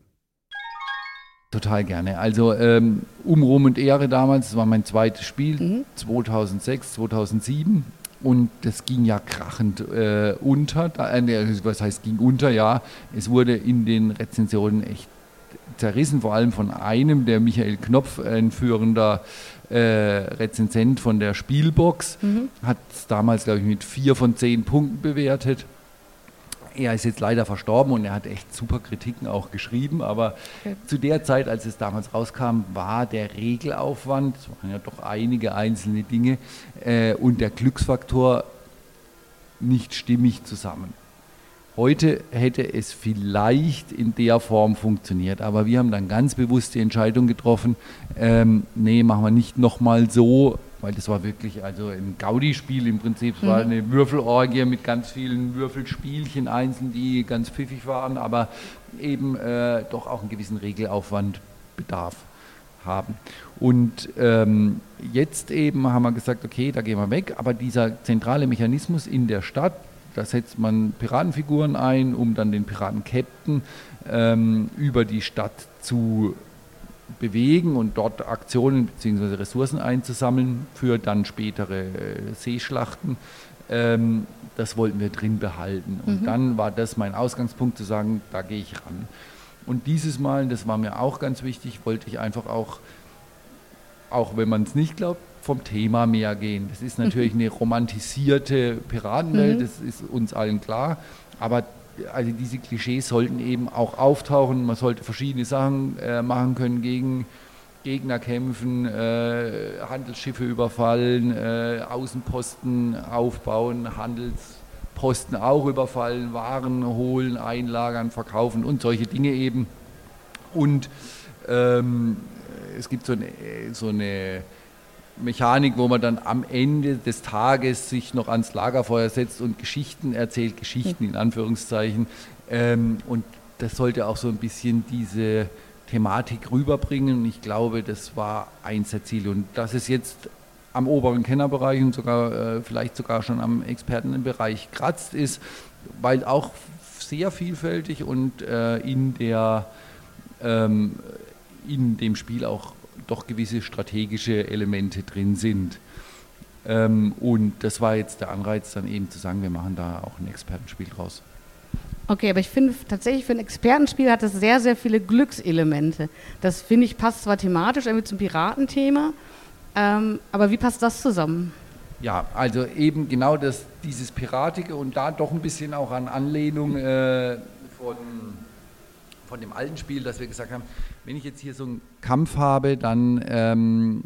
Speaker 6: Total gerne. Also Ruhm und Ehre damals, das war mein zweites Spiel, 2006, 2007. Und das ging ja krachend unter. Was heißt ging unter? Ja, es wurde in den Rezensionen echt zerrissen, vor allem von einem, der Michael Knopf, ein führender Rezensent von der Spielbox, hat es damals, glaube ich, mit 4 von 10 Punkten bewertet. Er ist jetzt leider verstorben und er hat echt super Kritiken auch geschrieben, aber zu der Zeit, als es damals rauskam, war der Regelaufwand, es waren ja doch einige einzelne Dinge, und der Glücksfaktor nicht stimmig zusammen. Heute hätte es vielleicht in der Form funktioniert, aber wir haben dann ganz bewusst die Entscheidung getroffen, nee, machen wir nicht nochmal so, weil das war wirklich also ein Gaudi-Spiel im Prinzip. Es war eine Würfelorgie mit ganz vielen Würfelspielchen einzeln, die ganz pfiffig waren, aber eben doch auch einen gewissen Regelaufwand bedarf haben. Und jetzt eben haben wir gesagt, okay, da gehen wir weg, aber dieser zentrale Mechanismus in der Stadt, da setzt man Piratenfiguren ein, um dann den Piraten-Captain über die Stadt zu bewegen und dort Aktionen bzw. Ressourcen einzusammeln für dann spätere Seeschlachten. Das wollten wir drin behalten. Und dann war das mein Ausgangspunkt zu sagen, da gehe ich ran. Und dieses Mal, das war mir auch ganz wichtig, wollte ich einfach auch wenn man es nicht glaubt, vom Thema mehr gehen. Das ist natürlich eine romantisierte Piratenwelt, das ist uns allen klar, aber also diese Klischees sollten eben auch auftauchen. Man sollte verschiedene Sachen machen können, gegen Gegner kämpfen, Handelsschiffe überfallen, Außenposten aufbauen, Handelsposten auch überfallen, Waren holen, einlagern, verkaufen und solche Dinge eben. Und es gibt so eine Mechanik, wo man dann am Ende des Tages sich noch ans Lagerfeuer setzt und Geschichten erzählt, Geschichten in Anführungszeichen. Und das sollte auch so ein bisschen diese Thematik rüberbringen. Und ich glaube, das war eins der Ziele. Und dass es jetzt am oberen Kennerbereich und sogar vielleicht sogar schon am Expertenbereich kratzt ist, weil auch sehr vielfältig und in dem Spiel auch doch gewisse strategische Elemente drin sind. Und das war jetzt der Anreiz, dann eben zu sagen, wir machen da auch ein Expertenspiel draus.
Speaker 2: Okay, aber ich finde tatsächlich, für ein Expertenspiel hat das sehr, sehr viele Glückselemente. Das, finde ich, passt zwar thematisch irgendwie zum Piratenthema, aber wie passt das zusammen?
Speaker 6: Ja, also eben genau dieses Piratige und da doch ein bisschen auch an Anlehnung von dem alten Spiel, dass wir gesagt haben, wenn ich jetzt hier so einen Kampf habe, dann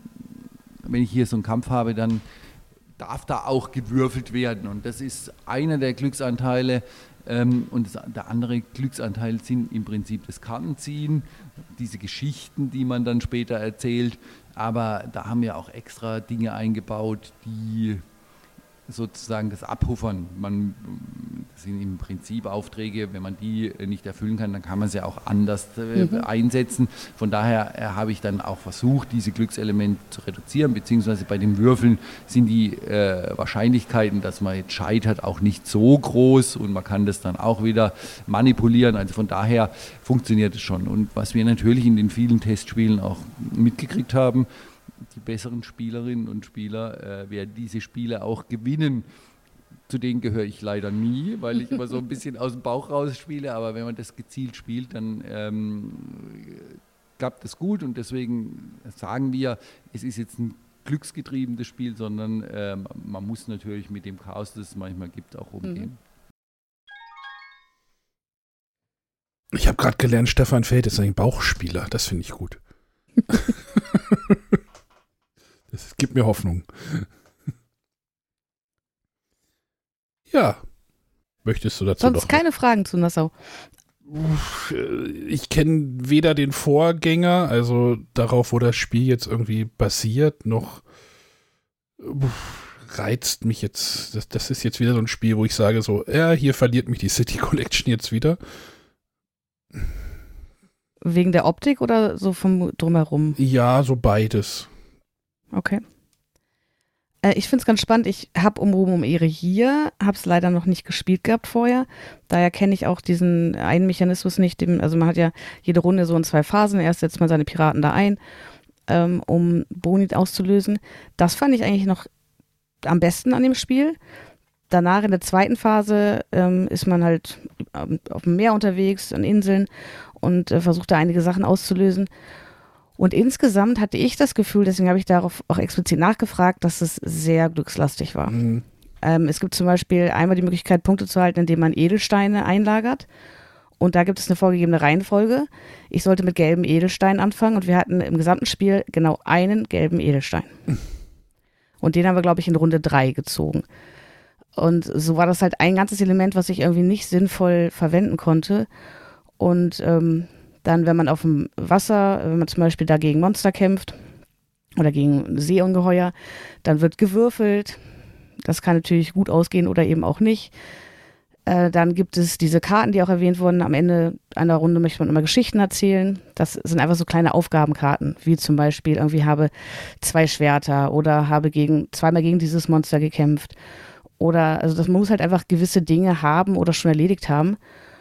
Speaker 6: darf da auch gewürfelt werden. Und das ist einer der Glücksanteile. Und der andere Glücksanteil sind im Prinzip das Kartenziehen, diese Geschichten, die man dann später erzählt. Aber da haben wir auch extra Dinge eingebaut, die sozusagen das abpuffern. Das sind im Prinzip Aufträge, wenn man die nicht erfüllen kann, dann kann man sie auch anders einsetzen. Von daher habe ich dann auch versucht, diese Glückselemente zu reduzieren, beziehungsweise bei den Würfeln sind die Wahrscheinlichkeiten, dass man jetzt scheitert, auch nicht so groß und man kann das dann auch wieder manipulieren. Also von daher funktioniert es schon. Und was wir natürlich in den vielen Testspielen auch mitgekriegt haben, die besseren Spielerinnen und Spieler werden diese Spiele auch gewinnen. Zu denen gehöre ich leider nie, weil ich immer so ein bisschen aus dem Bauch raus spiele. Aber wenn man das gezielt spielt, dann klappt es gut. Und deswegen sagen wir, es ist jetzt ein glücksgetriebenes Spiel, sondern man muss natürlich mit dem Chaos, das es manchmal gibt, auch umgehen.
Speaker 3: Ich habe gerade gelernt, Stefan Feld ist ein Bauchspieler. Das finde ich gut. Das gibt mir Hoffnung. Ja, Möchtest du dazu
Speaker 2: Sonst
Speaker 3: noch?
Speaker 2: keine Fragen zu Nassau.
Speaker 3: Ich kenne weder den Vorgänger, also darauf, wo das Spiel jetzt irgendwie basiert, noch reizt mich jetzt. Das ist jetzt wieder so ein Spiel, wo ich sage so, ja, hier verliert mich die City Collection jetzt wieder.
Speaker 2: Wegen der Optik oder so vom Drumherum?
Speaker 3: Ja, so beides.
Speaker 2: Okay. Ich finde es ganz spannend. Ich habe Ruhm um Ehre hier, habe es leider noch nicht gespielt gehabt vorher. Daher kenne ich auch diesen einen Mechanismus nicht. Also man hat ja jede Runde so in 2 Phasen. Erst setzt man seine Piraten da ein, um Boni auszulösen. Das fand ich eigentlich noch am besten an dem Spiel. Danach in der zweiten Phase ist man halt auf dem Meer unterwegs, an Inseln und versucht da einige Sachen auszulösen. Und insgesamt hatte ich das Gefühl, deswegen habe ich darauf auch explizit nachgefragt, dass es sehr glückslastig war.
Speaker 3: Mhm.
Speaker 2: Es gibt zum Beispiel einmal die Möglichkeit, Punkte zu halten, indem man Edelsteine einlagert. Und da gibt es eine vorgegebene Reihenfolge. Ich sollte mit gelben Edelsteinen anfangen und wir hatten im gesamten Spiel genau einen gelben Edelstein. Und den haben wir, glaube ich, in Runde 3 gezogen. Und so war das halt ein ganzes Element, was ich irgendwie nicht sinnvoll verwenden konnte. Und dann, wenn man auf dem Wasser, wenn man zum Beispiel da gegen Monster kämpft oder gegen Seeungeheuer, dann wird gewürfelt. Das kann natürlich gut ausgehen oder eben auch nicht. Dann gibt es diese Karten, die auch erwähnt wurden. Am Ende einer Runde möchte man immer Geschichten erzählen. Das sind einfach so kleine Aufgabenkarten, wie zum Beispiel irgendwie habe 2 Schwerter oder habe zweimal gegen dieses Monster gekämpft. Oder, also man muss halt einfach gewisse Dinge haben oder schon erledigt haben.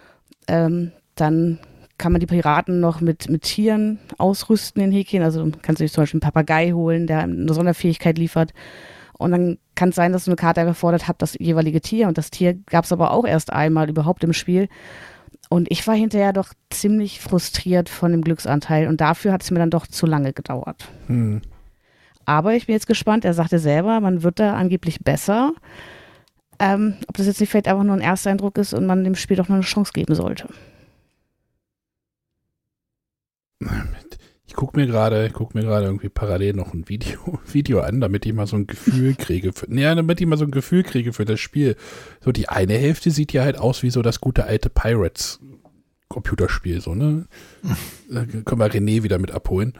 Speaker 2: Dann kann man die Piraten noch mit Tieren ausrüsten in Häkchen. Also kannst du dir zum Beispiel einen Papagei holen, der eine Sonderfähigkeit liefert. Und dann kann es sein, dass du eine Karte gefordert habt, das jeweilige Tier. Und das Tier gab es aber auch erst einmal überhaupt im Spiel. Und ich war hinterher doch ziemlich frustriert von dem Glücksanteil. Und dafür hat es mir dann doch zu lange gedauert. Aber ich bin jetzt gespannt. Er sagte selber, man wird da angeblich besser. Ob das jetzt nicht vielleicht einfach nur ein Ersteindruck ist und man dem Spiel doch noch eine Chance geben sollte.
Speaker 3: Ich gucke mir gerade irgendwie parallel noch ein Video an, damit ich mal so ein Gefühl kriege. Damit ich mal so ein Gefühl kriege für das Spiel. So die eine Hälfte sieht ja halt aus wie so das gute alte Pirates Computerspiel, so, ne? Da können wir René wieder mit abholen.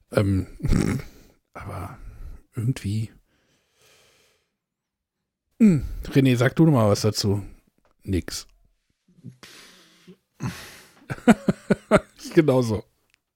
Speaker 3: Aber irgendwie. René, sag du noch mal was dazu. Nix. Genauso.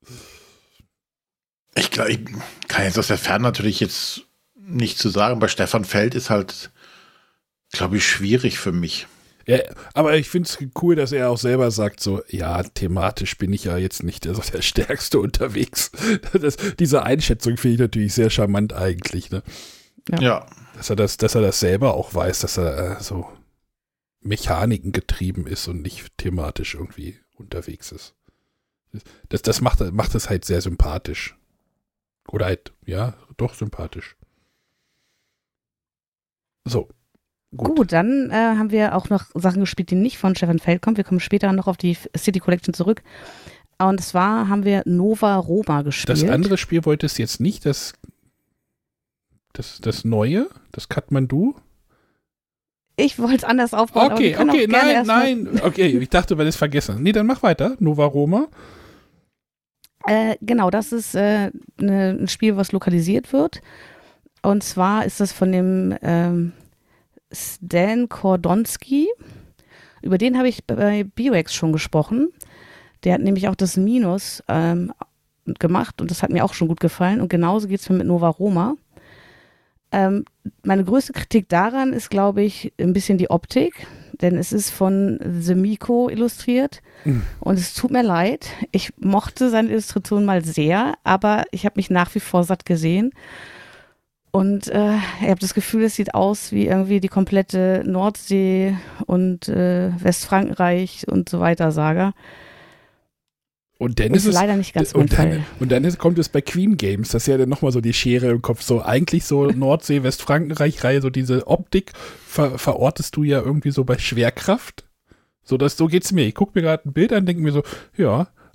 Speaker 4: Ich glaube, ich kann jetzt aus der Ferne natürlich jetzt nicht zu sagen. Bei Stefan Feld ist halt, glaube ich, schwierig für mich.
Speaker 3: Ja, aber ich finde es cool, dass er auch selber sagt so, ja, thematisch bin ich ja jetzt nicht der Stärkste unterwegs. Diese Einschätzung finde ich natürlich sehr charmant eigentlich. Ne?
Speaker 4: Ja.
Speaker 3: Dass er das selber auch weiß, dass er so Mechaniken getrieben ist und nicht thematisch irgendwie unterwegs ist. Das macht es halt sehr sympathisch. Oder halt, ja, doch sympathisch. So.
Speaker 2: Gut, dann haben wir auch noch Sachen gespielt, die nicht von Stefan Feld kommen. Wir kommen später noch auf die City Collection zurück. Und zwar haben wir Nova Roma gespielt.
Speaker 3: Das andere Spiel wolltest du jetzt nicht, das neue, das Kathmandu?
Speaker 2: Ich wollte es anders aufbauen.
Speaker 3: Okay, nein. Okay, ich dachte, wir hätten es vergessen. Nee, dann mach weiter. Nova Roma.
Speaker 2: Genau, das ist ein Spiel, was lokalisiert wird. Und zwar ist das von dem Stan Kordonski. Über den habe ich bei BioX schon gesprochen. Der hat nämlich auch das Minus gemacht und das hat mir auch schon gut gefallen. Und genauso geht es mir mit Nova Roma. Meine größte Kritik daran ist, glaube ich, ein bisschen die Optik, denn es ist von The Miko illustriert und es tut mir leid. Ich mochte seine Illustration mal sehr, aber ich habe mich nach wie vor satt gesehen und ich habe das Gefühl, es sieht aus wie irgendwie die komplette Nordsee und Westfrankenreich und so weiter Saga.
Speaker 3: Und dann ist es
Speaker 2: leider nicht ganz mein Fall.
Speaker 3: Und dann kommt es bei Queen Games, das ist ja dann nochmal so die Schere im Kopf, so eigentlich so Nordsee, Westfrankenreich-Reihe, so diese Optik verortest du ja irgendwie so bei Schwerkraft. So geht's mir. Ich gucke mir gerade ein Bild an, denke mir so, ja,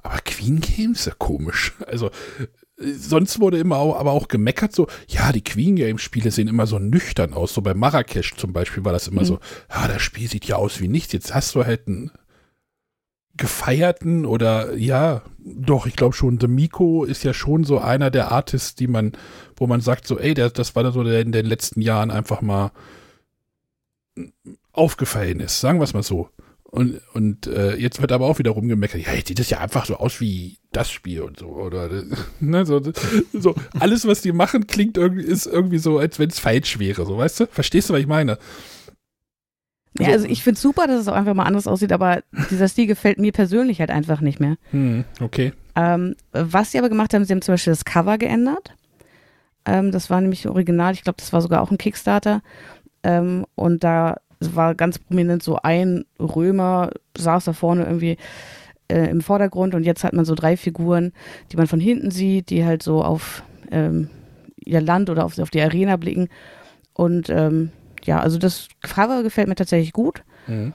Speaker 3: Aber Queen Games ist ja komisch. Also, sonst wurde immer aber auch gemeckert, so, ja, die Queen Games Spiele sehen immer so nüchtern aus. So bei Marrakesch zum Beispiel war das immer so, ja, das Spiel sieht ja aus wie nichts. Jetzt hast du halt einen gefeierten oder, ja, doch, ich glaube schon, The Miko ist ja schon so einer der Artists, wo man sagt so, ey, das war da so, der in den letzten Jahren einfach mal aufgefallen ist, sagen wir es mal so. Und jetzt wird aber auch wieder rumgemeckert, ja, jetzt sieht das ja einfach so aus wie das Spiel und so, oder ne, so alles, was die machen, ist irgendwie so, als wenn es falsch wäre, so, weißt du? Verstehst du, was ich meine?
Speaker 2: Ja, also ich finde es super, dass es auch einfach mal anders aussieht, aber dieser Stil gefällt mir persönlich halt einfach nicht mehr.
Speaker 3: Okay.
Speaker 2: Was sie aber gemacht haben, sie haben zum Beispiel das Cover geändert. Das war nämlich original, ich glaube, das war sogar auch ein Kickstarter. Und da war ganz prominent so ein Römer, saß da vorne irgendwie im Vordergrund und jetzt hat man so 3 Figuren, die man von hinten sieht, die halt so auf ihr Land oder auf die Arena blicken. Und ja, also das Cover gefällt mir tatsächlich gut.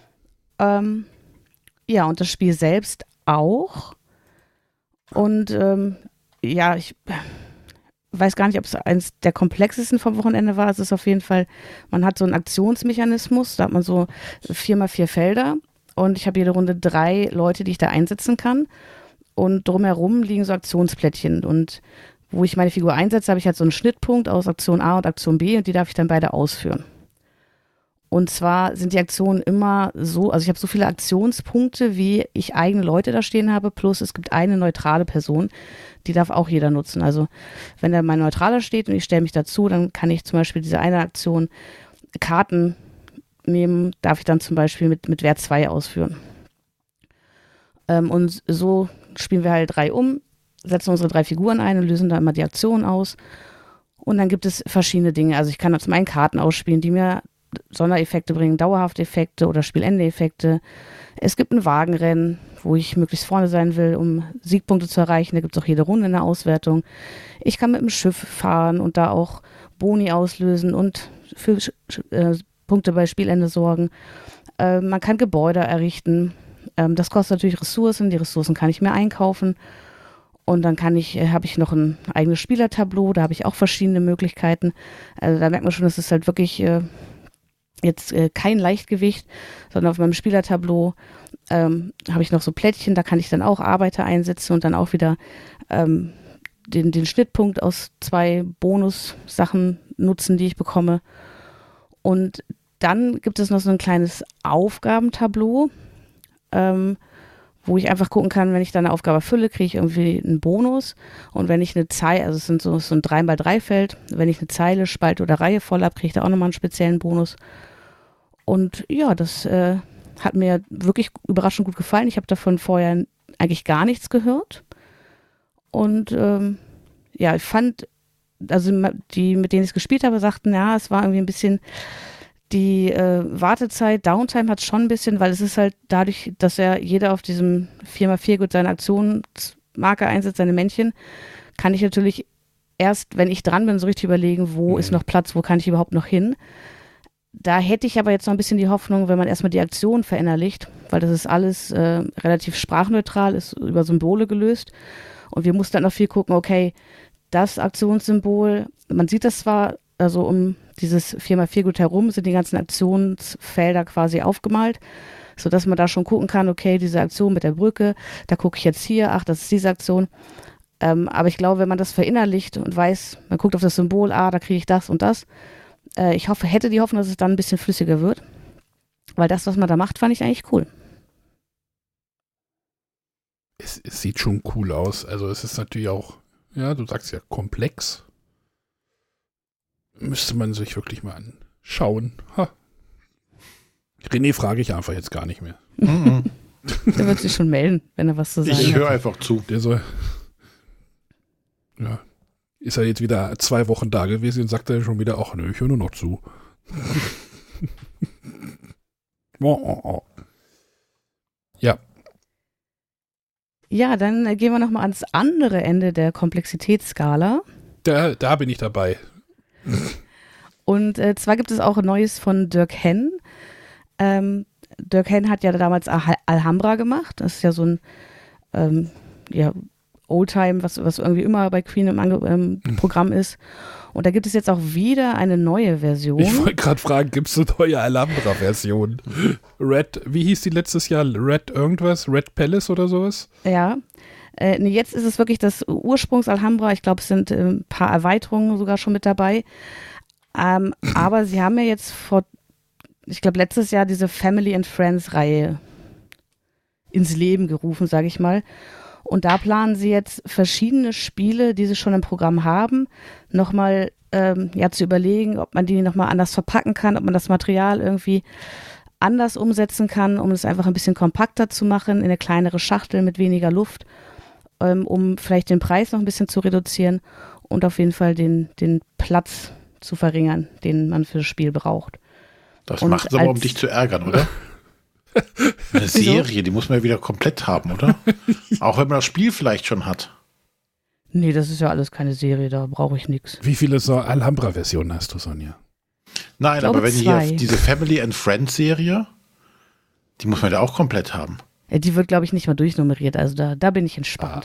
Speaker 2: Ja, und das Spiel selbst auch. Und ja, ich weiß gar nicht, ob es eins der komplexesten vom Wochenende war. Es ist auf jeden Fall, man hat so einen Aktionsmechanismus, da hat man so 4x4 Felder und ich habe jede Runde 3 Leute, die ich da einsetzen kann und drumherum liegen so Aktionsplättchen und wo ich meine Figur einsetze, habe ich halt so einen Schnittpunkt aus Aktion A und Aktion B und die darf ich dann beide ausführen. Und zwar sind die Aktionen immer so, also ich habe so viele Aktionspunkte, wie ich eigene Leute da stehen habe, plus es gibt eine neutrale Person, die darf auch jeder nutzen. Also wenn da mein Neutraler steht und ich stelle mich dazu, dann kann ich zum Beispiel diese eine Aktion Karten nehmen, darf ich dann zum Beispiel mit Wert 2 ausführen. Und so spielen wir halt 3 um, setzen unsere 3 Figuren ein und lösen da immer die Aktion aus. Und dann gibt es verschiedene Dinge. Also ich kann zum einen Karten ausspielen, die mir Sondereffekte bringen, dauerhafte Effekte oder Spielende-Effekte. Es gibt ein Wagenrennen, wo ich möglichst vorne sein will, um Siegpunkte zu erreichen. Da gibt es auch jede Runde in der Auswertung. Ich kann mit dem Schiff fahren und da auch Boni auslösen und für Punkte bei Spielende sorgen. Man kann Gebäude errichten. Das kostet natürlich Ressourcen. Die Ressourcen kann ich mir einkaufen. Und dann habe ich noch ein eigenes Spielertableau. Da habe ich auch verschiedene Möglichkeiten. Also da merkt man schon, das ist halt wirklich jetzt kein Leichtgewicht, sondern auf meinem Spielertableau habe ich noch so Plättchen, da kann ich dann auch Arbeiter einsetzen und dann auch wieder den Schnittpunkt aus 2 Bonussachen nutzen, die ich bekomme. Und dann gibt es noch so ein kleines Aufgabentableau, wo ich einfach gucken kann, wenn ich da eine Aufgabe erfülle, kriege ich irgendwie einen Bonus. Und wenn ich eine Zeile, also es sind so ein 3x3-Feld, wenn ich eine Zeile, Spalte oder Reihe voll habe, kriege ich da auch nochmal einen speziellen Bonus. Und ja, das hat mir wirklich überraschend gut gefallen. Ich habe davon vorher eigentlich gar nichts gehört. Und ja, ich fand, also die, mit denen ich es gespielt habe, sagten, ja, es war irgendwie ein bisschen die Wartezeit, Downtime hat es schon ein bisschen, weil es ist halt dadurch, dass ja jeder auf diesem 4x4 gut seine Aktionsmarke einsetzt, seine Männchen, kann ich natürlich erst, wenn ich dran bin, so richtig überlegen, wo ist noch Platz, wo kann ich überhaupt noch hin. Da hätte ich aber jetzt noch ein bisschen die Hoffnung, wenn man erstmal die Aktion verinnerlicht, weil das ist alles relativ sprachneutral, ist über Symbole gelöst und wir mussten dann noch viel gucken, okay, das Aktionssymbol, man sieht das zwar, also um dieses 4x4 gut herum sind die ganzen Aktionsfelder quasi aufgemalt, sodass man da schon gucken kann, okay, diese Aktion mit der Brücke, da gucke ich jetzt hier, ach, das ist diese Aktion. Aber ich glaube, wenn man das verinnerlicht und weiß, man guckt auf das Symbol, da kriege ich das und das, ich hätte die Hoffnung, dass es dann ein bisschen flüssiger wird, weil das, was man da macht, fand ich eigentlich cool.
Speaker 3: Es sieht schon cool aus, also es ist natürlich auch, ja, du sagst ja komplex. Müsste man sich wirklich mal anschauen. Ha. René frage ich einfach jetzt gar nicht mehr.
Speaker 2: Der wird sich schon melden, wenn er was zu sagen hat.
Speaker 4: Ich höre einfach zu.
Speaker 3: Der soll, ja, ist er jetzt wieder 2 Wochen da gewesen und sagt er schon wieder, ach nö, ich höre nur noch zu. Ja.
Speaker 2: Ja, dann gehen wir nochmal ans andere Ende der Komplexitätsskala.
Speaker 3: Da bin ich dabei.
Speaker 2: Und zwar gibt es auch ein Neues von Dirk Henn. Dirk Henn hat ja damals Alhambra gemacht. Das ist ja so ein Oldtime, was irgendwie immer bei Queen im Programm ist. Und da gibt es jetzt auch wieder eine neue Version.
Speaker 3: Ich wollte gerade fragen, gibt es eine neue Alhambra-Version? Red, wie hieß die letztes Jahr? Red irgendwas? Red Palace oder sowas?
Speaker 2: Ja. Nee, jetzt ist es wirklich das Ursprungs-Alhambra. Ich glaube, es sind ein paar Erweiterungen sogar schon mit dabei. Aber sie haben ja jetzt ich glaube, letztes Jahr diese Family and Friends-Reihe ins Leben gerufen, sage ich mal. Und da planen sie jetzt verschiedene Spiele, die sie schon im Programm haben, nochmal zu überlegen, ob man die nochmal anders verpacken kann, ob man das Material irgendwie anders umsetzen kann, um es einfach ein bisschen kompakter zu machen, in eine kleinere Schachtel mit weniger Luft, um vielleicht den Preis noch ein bisschen zu reduzieren und auf jeden Fall den Platz zu verringern, den man für das Spiel braucht.
Speaker 4: Das macht es aber, um dich zu ärgern, oder? Eine Serie, die muss man ja wieder komplett haben, oder? Auch wenn man das Spiel vielleicht schon hat.
Speaker 2: Nee, das ist ja alles keine Serie, da brauche ich nichts.
Speaker 3: Wie viele Alhambra-Versionen hast du, Sonja?
Speaker 4: Nein, aber wenn hier diese Family and Friends Serie, die muss man ja auch komplett haben.
Speaker 2: Ja, die wird, glaube ich, nicht mal durchnummeriert, also da bin ich entspannt.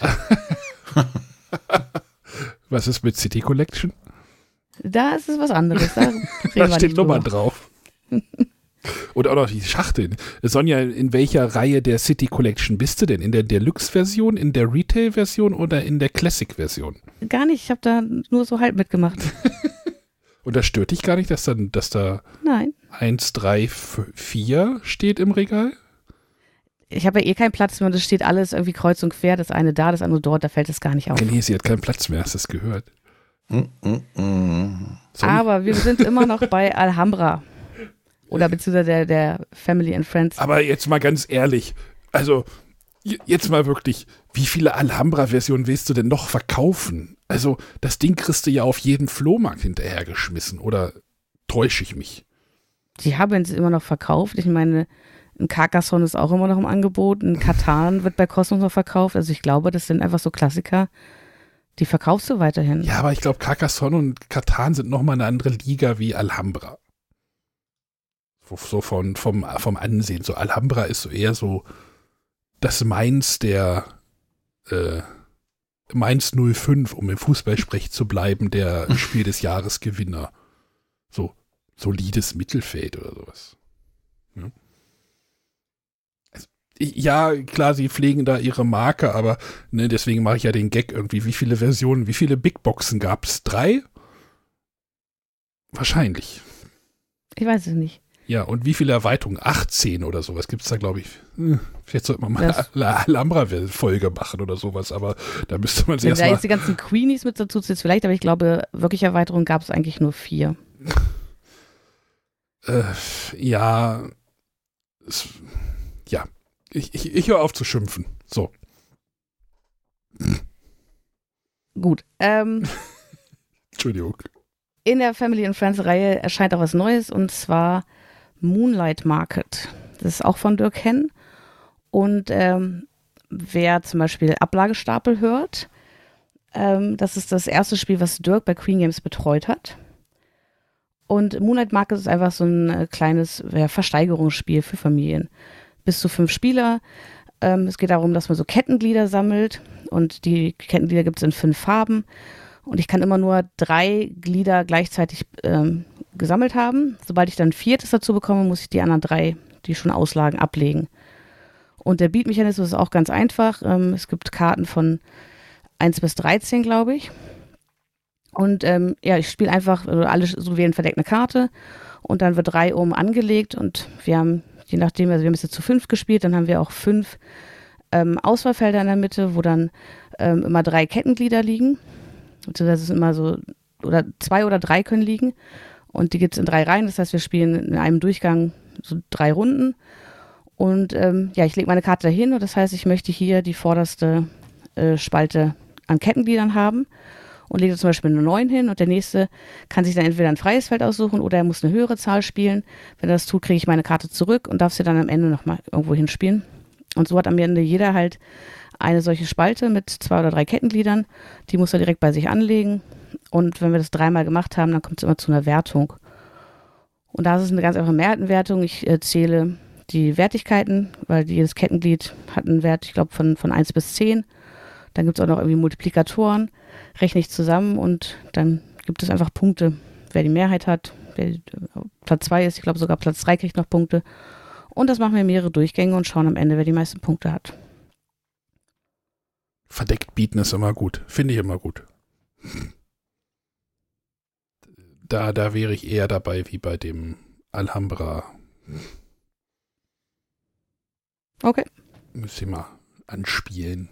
Speaker 3: Was ist mit City Collection?
Speaker 2: Da ist es was anderes. Da
Speaker 3: stehen Nummern drauf. Oder auch noch die Schachteln. Sonja, in welcher Reihe der City Collection bist du denn? In der Deluxe-Version, in der Retail-Version oder in der Classic-Version?
Speaker 2: Gar nicht, ich habe da nur so halb mitgemacht.
Speaker 3: Und das stört dich gar nicht, dass da
Speaker 2: Nein.
Speaker 3: 1, 3, 4 steht im Regal?
Speaker 2: Ich habe ja eh keinen Platz mehr und es steht alles irgendwie kreuz und quer, das eine da, das andere dort, da fällt es gar nicht auf.
Speaker 3: Nee, sie hat keinen Platz mehr, hast du es gehört.
Speaker 2: Aber wir sind immer noch bei Alhambra. Oder beziehungsweise der Family and Friends.
Speaker 3: Aber jetzt mal ganz ehrlich, also jetzt mal wirklich, wie viele Alhambra-Versionen willst du denn noch verkaufen? Also das Ding kriegst du ja auf jeden Flohmarkt hinterhergeschmissen, oder täusche ich mich?
Speaker 2: Die haben es immer noch verkauft. Ich meine, ein Carcassonne ist auch immer noch im Angebot. Ein Catan wird bei Cosmos noch verkauft. Also ich glaube, das sind einfach so Klassiker, die verkaufst du weiterhin.
Speaker 3: Ja, aber ich glaube, Carcassonne und Catan sind nochmal eine andere Liga wie Alhambra. So vom Ansehen. So Alhambra ist so eher so das Mainz der Mainz 05, um im Fußballsprech zu bleiben, der Spiel des Jahres Gewinner. So solides Mittelfeld oder sowas. Ja. Also, ja, klar, sie pflegen da ihre Marke, aber deswegen mache ich ja den Gag irgendwie. Wie viele Versionen, wie viele Big Boxen gab es? 3? Wahrscheinlich.
Speaker 2: Ich weiß es nicht.
Speaker 3: Ja, und wie viele Erweiterungen? 18 oder sowas gibt es da, glaube ich. Vielleicht sollte man mal eine Alhambra-Folge machen oder sowas, aber da müsste man sich erstmal...
Speaker 2: Wenn da jetzt die ganzen Queenies mit dazu zählt, vielleicht, aber ich glaube, wirklich Erweiterungen gab es eigentlich nur 4.
Speaker 3: Ja. Ja. Ich höre auf zu schimpfen. So.
Speaker 2: Gut.
Speaker 3: Entschuldigung.
Speaker 2: In der Family and Friends Reihe erscheint auch was Neues und zwar Moonlight Market. Das ist auch von Dirk Henn. Und wer zum Beispiel Ablagestapel hört, das ist das erste Spiel, was Dirk bei Queen Games betreut hat. Und Moonlight Market ist einfach so ein kleines Versteigerungsspiel für Familien. Bis zu 5 Spieler. Es geht darum, dass man so Kettenglieder sammelt und die Kettenglieder gibt es in 5 Farben. Und ich kann immer nur 3 Glieder gleichzeitig gesammelt haben. Sobald ich dann ein 4. dazu bekomme, muss ich die anderen 3, die schon auslagen, ablegen. Und der Beat-Mechanismus ist auch ganz einfach. Es gibt Karten von 1 bis 13, glaube ich. Und ich spiele einfach, alle so wählen verdeckt eine Karte und dann wird 3 oben angelegt und wir haben, je nachdem, also wir haben es jetzt zu 5 gespielt, dann haben wir auch 5 Auswahlfelder in der Mitte, wo dann immer 3 Kettenglieder liegen. Das ist immer so, oder 2 oder 3 können liegen und die gibt es in 3 Reihen, das heißt, wir spielen in einem Durchgang so 3 Runden und ich lege meine Karte dahin und das heißt, ich möchte hier die vorderste Spalte an Kettengliedern haben und lege zum Beispiel eine 9 hin und der nächste kann sich dann entweder ein freies Feld aussuchen oder er muss eine höhere Zahl spielen. Wenn er das tut, kriege ich meine Karte zurück und darf sie dann am Ende nochmal irgendwo hinspielen. Und so hat am Ende jeder halt eine solche Spalte mit 2 oder 3 Kettengliedern. Die muss er direkt bei sich anlegen. Und wenn wir das 3-mal gemacht haben, dann kommt es immer zu einer Wertung. Und da ist es eine ganz einfache Mehrheitenwertung. Ich zähle die Wertigkeiten, weil jedes Kettenglied hat einen Wert, ich glaube, von 1 bis 10. Dann gibt es auch noch irgendwie Multiplikatoren, rechne ich zusammen und dann gibt es einfach Punkte. Wer die Mehrheit hat, wer Platz 2 ist, ich glaube sogar Platz 3 kriegt noch Punkte. Und das machen wir mehrere Durchgänge und schauen am Ende, wer die meisten Punkte hat.
Speaker 3: Verdeckt bieten ist immer gut. Finde ich immer gut. Da wäre ich eher dabei wie bei dem Alhambra.
Speaker 2: Okay.
Speaker 3: Müsste ich mal anspielen.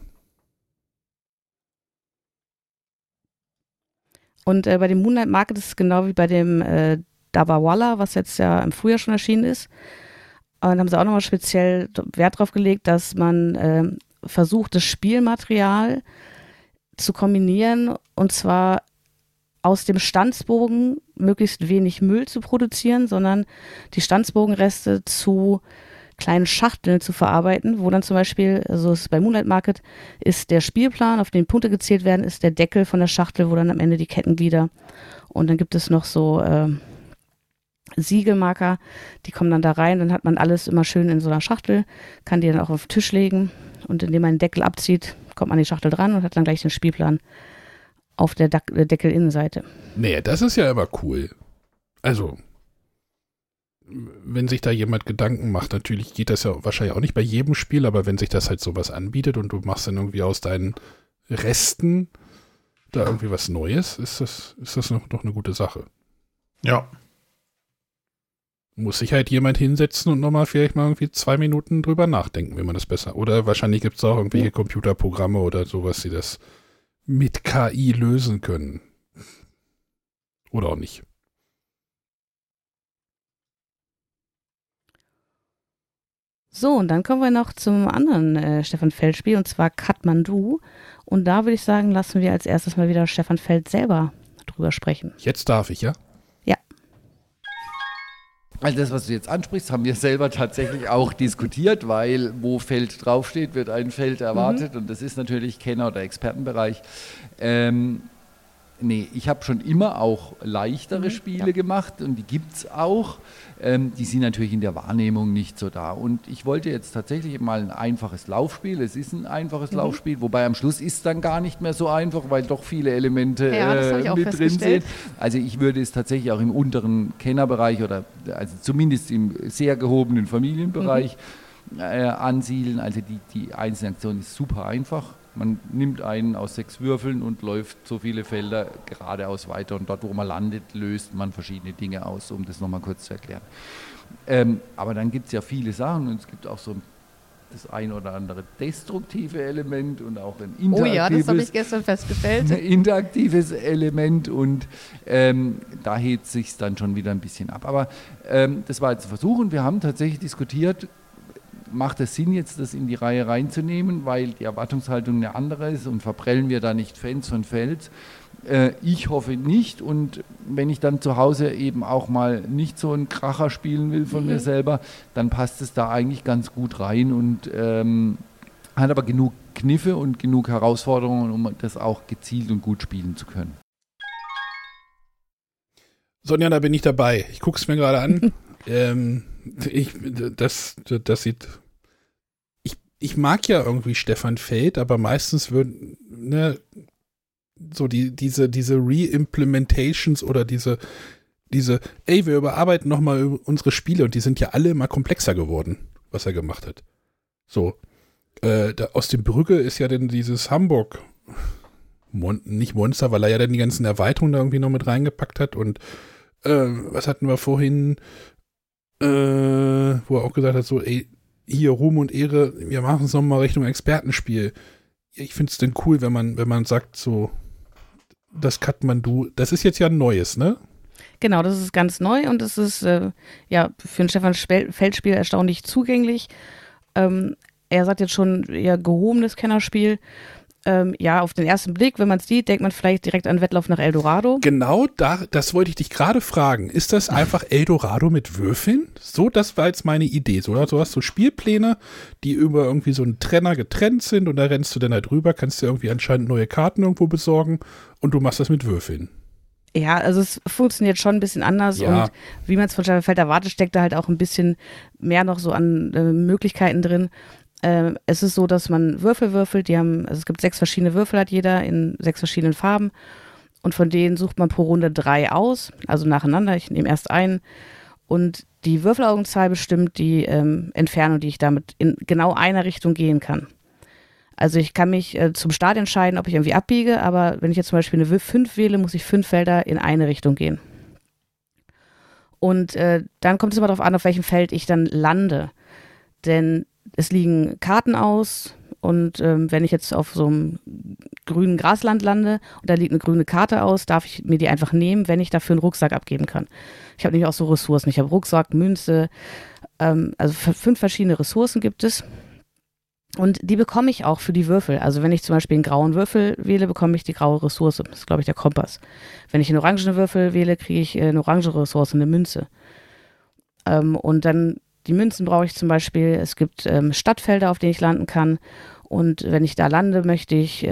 Speaker 2: Und bei dem Moonlight Market ist es genau wie bei dem Dabawala, was jetzt ja im Frühjahr schon erschienen ist. Und haben sie auch nochmal speziell Wert drauf gelegt, dass man versucht, das Spielmaterial zu kombinieren und zwar aus dem Stanzbogen möglichst wenig Müll zu produzieren, sondern die Stanzbogenreste zu kleinen Schachteln zu verarbeiten, wo dann zum Beispiel, also ist bei Moonlight Market, ist der Spielplan, auf den Punkte gezählt werden, ist der Deckel von der Schachtel, wo dann am Ende die Kettenglieder und dann gibt es noch so Siegelmarker, die kommen dann da rein, dann hat man alles immer schön in so einer Schachtel, kann die dann auch auf den Tisch legen und indem man den Deckel abzieht, kommt man an die Schachtel dran und hat dann gleich den Spielplan auf der Deckelinnenseite.
Speaker 3: Nee, das ist ja immer cool. Also, wenn sich da jemand Gedanken macht, natürlich geht das ja wahrscheinlich auch nicht bei jedem Spiel, aber wenn sich das halt sowas anbietet und du machst dann irgendwie aus deinen Resten da irgendwie was Neues, ist das noch eine gute Sache.
Speaker 4: Ja.
Speaker 3: Muss sich halt jemand hinsetzen und nochmal vielleicht mal irgendwie 2 Minuten drüber nachdenken, wie man das besser. Oder wahrscheinlich gibt es auch irgendwelche Computerprogramme oder sowas, die das mit KI lösen können. Oder auch nicht.
Speaker 2: So, und dann kommen wir noch zum anderen Stefan Feld-Spiel, und zwar Kathmandu. Und da würde ich sagen, lassen wir als erstes mal wieder Stefan Feld selber drüber sprechen.
Speaker 3: Jetzt darf ich, ja?
Speaker 2: Ja.
Speaker 6: Also das, was du jetzt ansprichst, haben wir selber tatsächlich auch diskutiert, weil wo Feld draufsteht, wird ein Feld erwartet und das ist natürlich Kenner- oder Expertenbereich. Nee, ich habe schon immer auch leichtere Spiele gemacht und die gibt es auch. Die sind natürlich in der Wahrnehmung nicht so da. Und ich wollte jetzt tatsächlich mal ein einfaches Laufspiel. Es ist ein einfaches Laufspiel, wobei am Schluss ist es dann gar nicht mehr so einfach, weil doch viele Elemente mit drin sind. Also ich würde es tatsächlich auch im unteren Kennerbereich oder also zumindest im sehr gehobenen Familienbereich ansiedeln. Also die einzelne Aktion ist super einfach. Man nimmt einen aus 6 Würfeln und läuft so viele Felder geradeaus weiter und dort, wo man landet, löst man verschiedene Dinge aus, um das nochmal kurz zu erklären. Aber dann gibt es ja viele Sachen und es gibt auch so das ein oder andere destruktive Element und auch ein interaktives,
Speaker 2: oh ja, das habe ich gestern festgestellt.
Speaker 6: Interaktives Element und da hebt es sich dann schon wieder ein bisschen ab. Aber das war jetzt ein Versuch und wir haben tatsächlich diskutiert, macht es Sinn, jetzt das in die Reihe reinzunehmen, weil die Erwartungshaltung eine andere ist und verprellen wir da nicht Fans von Fels? Ich hoffe nicht und wenn ich dann zu Hause eben auch mal nicht so einen Kracher spielen will von mir selber, dann passt es da eigentlich ganz gut rein und hat aber genug Kniffe und genug Herausforderungen, um das auch gezielt und gut spielen zu können.
Speaker 3: Sonja, da bin ich dabei. Ich gucke es mir gerade an. Das sieht. Ich mag ja irgendwie Stefan Feld, aber meistens würden so diese Re-Implementations oder diese, ey, wir überarbeiten nochmal unsere Spiele und die sind ja alle immer komplexer geworden, was er gemacht hat. So, aus dem Brügge ist ja dann dieses Hamburg nicht Monster, weil er ja dann die ganzen Erweiterungen da irgendwie noch mit reingepackt hat und was hatten wir vorhin, wo er auch gesagt hat, so, ey, hier Ruhm und Ehre, wir machen es nochmal Richtung Expertenspiel. Ich finde es denn cool, wenn man sagt, so, das Kathmandu, das ist jetzt ja ein neues, ne?
Speaker 2: Genau, das ist ganz neu und es ist für ein Stefan Feld-Spiel erstaunlich zugänglich. Er sagt jetzt schon eher gehobenes Kennerspiel. Auf den ersten Blick, wenn man es sieht, denkt man vielleicht direkt an Wettlauf nach Eldorado.
Speaker 3: Genau, das wollte ich dich gerade fragen. Ist das einfach Eldorado mit Würfeln? So, das war jetzt meine Idee. So, du hast so Spielpläne, die über irgendwie so einen Trenner getrennt sind und da rennst du dann halt rüber, kannst dir irgendwie anscheinend neue Karten irgendwo besorgen und du machst das mit Würfeln.
Speaker 2: Ja, also es funktioniert schon ein bisschen anders und wie man es von Stefan Feld erwartet, steckt da halt auch ein bisschen mehr noch so an Möglichkeiten drin. Es ist so, dass man Würfel würfelt. Es gibt 6 verschiedene Würfel, hat jeder in 6 verschiedenen Farben. Und von denen sucht man pro Runde 3 aus, also nacheinander. Ich nehme erst einen. Und die Würfelaugenzahl bestimmt die Entfernung, die ich damit in genau einer Richtung gehen kann. Also ich kann mich zum Start entscheiden, ob ich irgendwie abbiege, aber wenn ich jetzt zum Beispiel eine 5 wähle, muss ich 5 Felder in eine Richtung gehen. Und dann kommt es immer darauf an, auf welchem Feld ich dann lande. Denn es liegen Karten aus und wenn ich jetzt auf so einem grünen Grasland lande und da liegt eine grüne Karte aus, darf ich mir die einfach nehmen, wenn ich dafür einen Rucksack abgeben kann. Ich habe nämlich auch so Ressourcen. Ich habe Rucksack, Münze, also 5 verschiedene Ressourcen gibt es. Und die bekomme ich auch für die Würfel. Also wenn ich zum Beispiel einen grauen Würfel wähle, bekomme ich die graue Ressource. Das ist, glaube ich, der Kompass. Wenn ich einen orangenen Würfel wähle, kriege ich eine orange Ressource, eine Münze. Und dann die Münzen brauche ich zum Beispiel. Es gibt Stadtfelder, auf denen ich landen kann. Und wenn ich da lande, möchte ich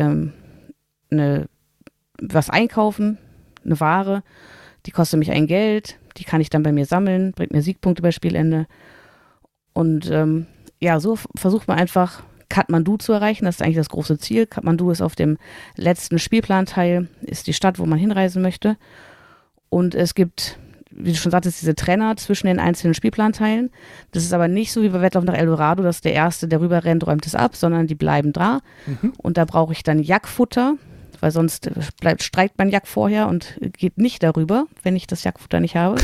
Speaker 2: was einkaufen, eine Ware. Die kostet mich ein Geld. Die kann ich dann bei mir sammeln, bringt mir Siegpunkte bei Spielende. Und so versucht man einfach Kathmandu zu erreichen. Das ist eigentlich das große Ziel. Kathmandu ist auf dem letzten Spielplanteil, ist die Stadt, wo man hinreisen möchte. Und es gibt, wie du schon sagtest, diese Trenner zwischen den einzelnen Spielplanteilen. Das ist aber nicht so wie bei Wettlauf nach Eldorado, dass der Erste, der rüber rennt, räumt es ab, sondern die bleiben da. Und da brauche ich dann Jackfutter, weil sonst streikt mein Jack vorher und geht nicht darüber, wenn ich das Jackfutter nicht habe.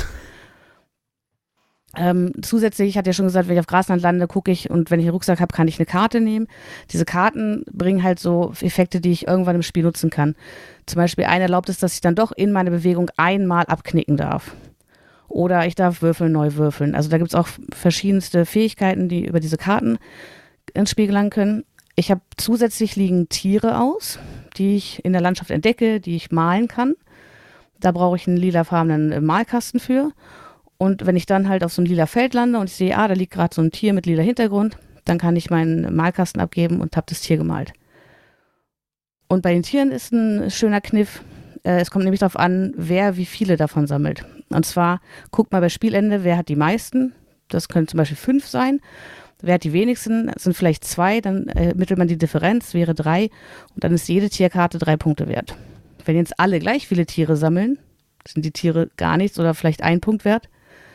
Speaker 2: Zusätzlich, ich hatte ja schon gesagt, wenn ich auf Grasland lande, gucke ich und wenn ich einen Rucksack habe, kann ich eine Karte nehmen. Diese Karten bringen halt so Effekte, die ich irgendwann im Spiel nutzen kann. Zum Beispiel eine erlaubt es, dass ich dann doch in meine Bewegung einmal abknicken darf. Oder ich darf neu würfeln. Also da gibt es auch verschiedenste Fähigkeiten, die über diese Karten ins Spiel gelangen können. Ich habe zusätzlich liegen Tiere aus, die ich in der Landschaft entdecke, die ich malen kann. Da brauche ich einen lilafarbenen Malkasten für. Und wenn ich dann halt auf so einem lila Feld lande und ich sehe, da liegt gerade so ein Tier mit lila Hintergrund, dann kann ich meinen Malkasten abgeben und habe das Tier gemalt. Und bei den Tieren ist ein schöner Kniff. Es kommt nämlich darauf an, wer wie viele davon sammelt. Und zwar guckt mal bei Spielende, wer hat die meisten. Das können zum Beispiel 5 sein. Wer hat die wenigsten? Das sind vielleicht 2. Dann ermittelt man die Differenz, wäre 3. Und dann ist jede Tierkarte 3 Punkte wert. Wenn jetzt alle gleich viele Tiere sammeln, sind die Tiere gar nichts oder vielleicht 1 Punkt wert.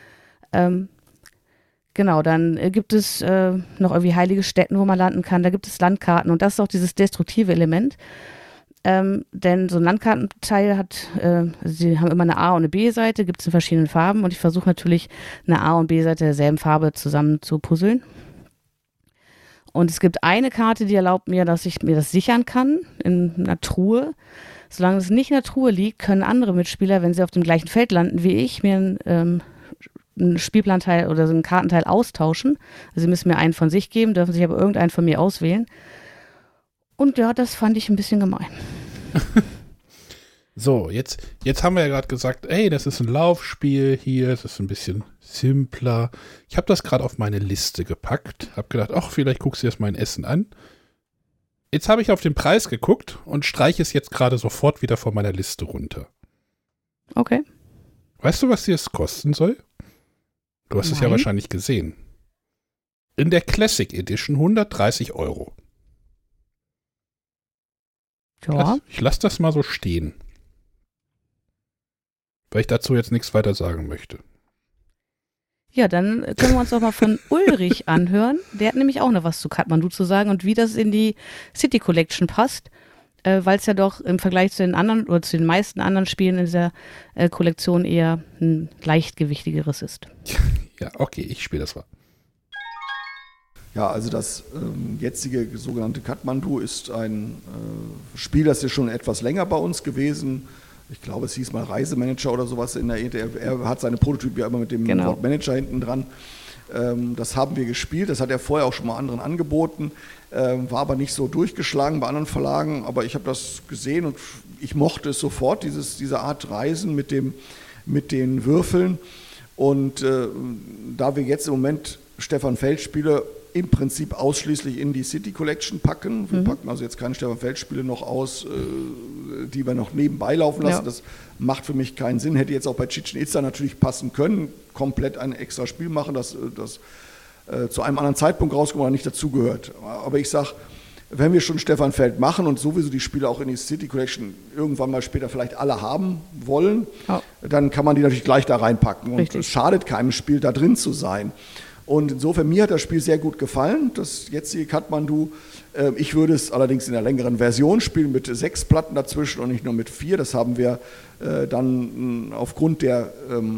Speaker 2: Genau, dann gibt es noch irgendwie heilige Stätten, wo man landen kann. Da gibt es Landkarten und das ist auch dieses destruktive Element. Denn so ein Landkartenteil hat, sie haben immer eine A- und eine B-Seite, gibt es in verschiedenen Farben und ich versuche natürlich eine A- und B-Seite derselben Farbe zusammen zu puzzeln. Und es gibt eine Karte, die erlaubt mir, dass ich mir das sichern kann in einer Truhe. Solange es nicht in der Truhe liegt, können andere Mitspieler, wenn sie auf dem gleichen Feld landen wie ich, mir ein Spielplanteil oder so einen Kartenteil austauschen. Also sie müssen mir einen von sich geben, dürfen sich aber irgendeinen von mir auswählen. Und ja, das fand ich ein bisschen gemein.
Speaker 3: So, jetzt haben wir ja gerade gesagt, ey, das ist ein Laufspiel hier, es ist ein bisschen simpler. Ich habe das gerade auf meine Liste gepackt, habe gedacht, ach, vielleicht guckst du dir das mein Essen an. Jetzt habe ich auf den Preis geguckt und streiche es jetzt gerade sofort wieder von meiner Liste runter.
Speaker 2: Okay.
Speaker 3: Weißt du, was dir das kosten soll? Du hast es ja wahrscheinlich gesehen. In der Classic Edition 130 €.
Speaker 2: Ja.
Speaker 3: Ich lasse das mal so stehen. Weil ich dazu jetzt nichts weiter sagen möchte.
Speaker 2: Ja, dann können wir uns doch mal von Ulrich anhören. Der hat nämlich auch noch was zu Kathmandu zu sagen und wie das in die City Collection passt, weil es ja doch im Vergleich zu den anderen oder zu den meisten anderen Spielen in dieser Kollektion eher ein leichtgewichtigeres ist.
Speaker 3: Ja, okay, ich spiele das mal.
Speaker 7: Ja, also das jetzige sogenannte Kathmandu ist ein Spiel, das ist schon etwas länger bei uns gewesen. Ich glaube, es hieß mal Reisemanager oder sowas in der Er hat seine Prototypen ja immer mit dem Wort Manager hinten dran. Das haben wir gespielt, das hat er vorher auch schon mal anderen angeboten, war aber nicht so durchgeschlagen bei anderen Verlagen, aber ich habe das gesehen und ich mochte es sofort, diese Art Reisen mit den Würfeln. Und da wir jetzt im Moment Stefan Feld-Spiele im Prinzip ausschließlich in die City Collection packen. Wir packen also jetzt keine Stefan Feld-Spiele noch aus, die wir noch nebenbei laufen lassen. Ja. Das macht für mich keinen Sinn. Hätte jetzt auch bei Chichen Itza natürlich passen können, komplett ein extra Spiel machen. Das zu einem anderen Zeitpunkt rausgekommen oder nicht dazugehört. Aber ich sage, wenn wir schon Stefan Feld machen und sowieso die Spiele auch in die City Collection irgendwann mal später vielleicht alle haben wollen, dann kann man die natürlich gleich da reinpacken. Und es schadet keinem Spiel, da drin zu sein. Und insofern, mir hat das Spiel sehr gut gefallen, das jetzige Kathmandu. Ich würde es allerdings in einer längeren Version spielen, mit 6 Platten dazwischen und nicht nur mit 4. Das haben wir dann aufgrund der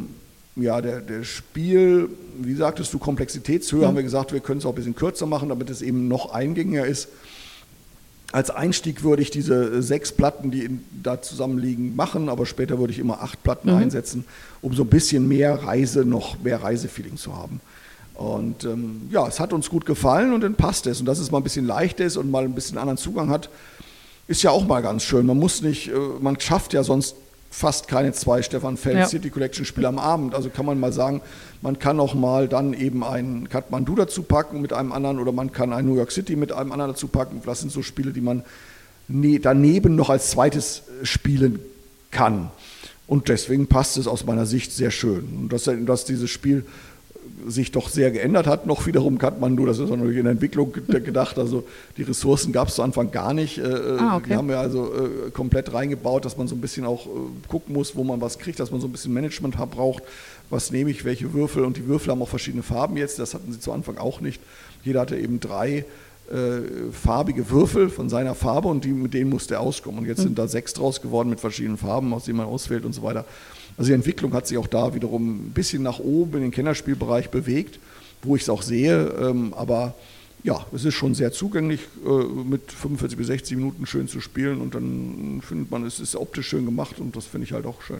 Speaker 7: Spiel, wie sagtest du, Komplexitätshöhe, haben wir gesagt, wir können es auch ein bisschen kürzer machen, damit es eben noch eingängiger ist. Als Einstieg würde ich diese 6 Platten, die da zusammenliegen, machen, aber später würde ich immer 8 Platten einsetzen, um so ein bisschen mehr Reisefeeling zu haben. Und es hat uns gut gefallen und dann passt es. Und dass es mal ein bisschen leichter ist und mal ein bisschen anderen Zugang hat, ist ja auch mal ganz schön. Man schafft ja sonst fast keine 2 Stefan Feld City Collection Spiele am Abend. Also kann man mal sagen, man kann auch mal dann eben einen Kathmandu dazu packen mit einem anderen oder man kann ein New York City mit einem anderen dazu packen. Das sind so Spiele, die man daneben noch als zweites spielen kann. Und deswegen passt es aus meiner Sicht sehr schön. Und dass dieses Spiel sich doch sehr geändert hat, noch wiederum Kathmandu, das ist auch natürlich in der Entwicklung gedacht, also die Ressourcen gab es zu Anfang gar nicht. Die haben wir also komplett reingebaut, dass man so ein bisschen auch gucken muss, wo man was kriegt, dass man so ein bisschen Management braucht, was nehme ich, welche Würfel, und die Würfel haben auch verschiedene Farben jetzt, das hatten sie zu Anfang auch nicht. Jeder hatte eben 3 farbige Würfel von seiner Farbe und mit denen musste er auskommen. Und jetzt sind da 6 draus geworden mit verschiedenen Farben, aus denen man auswählt und so weiter. Also die Entwicklung hat sich auch da wiederum ein bisschen nach oben in den Kennerspielbereich bewegt, wo ich es auch sehe. Aber ja, es ist schon sehr zugänglich, mit 45 bis 60 Minuten schön zu spielen. Und dann findet man, es ist optisch schön gemacht und das finde ich halt auch schön.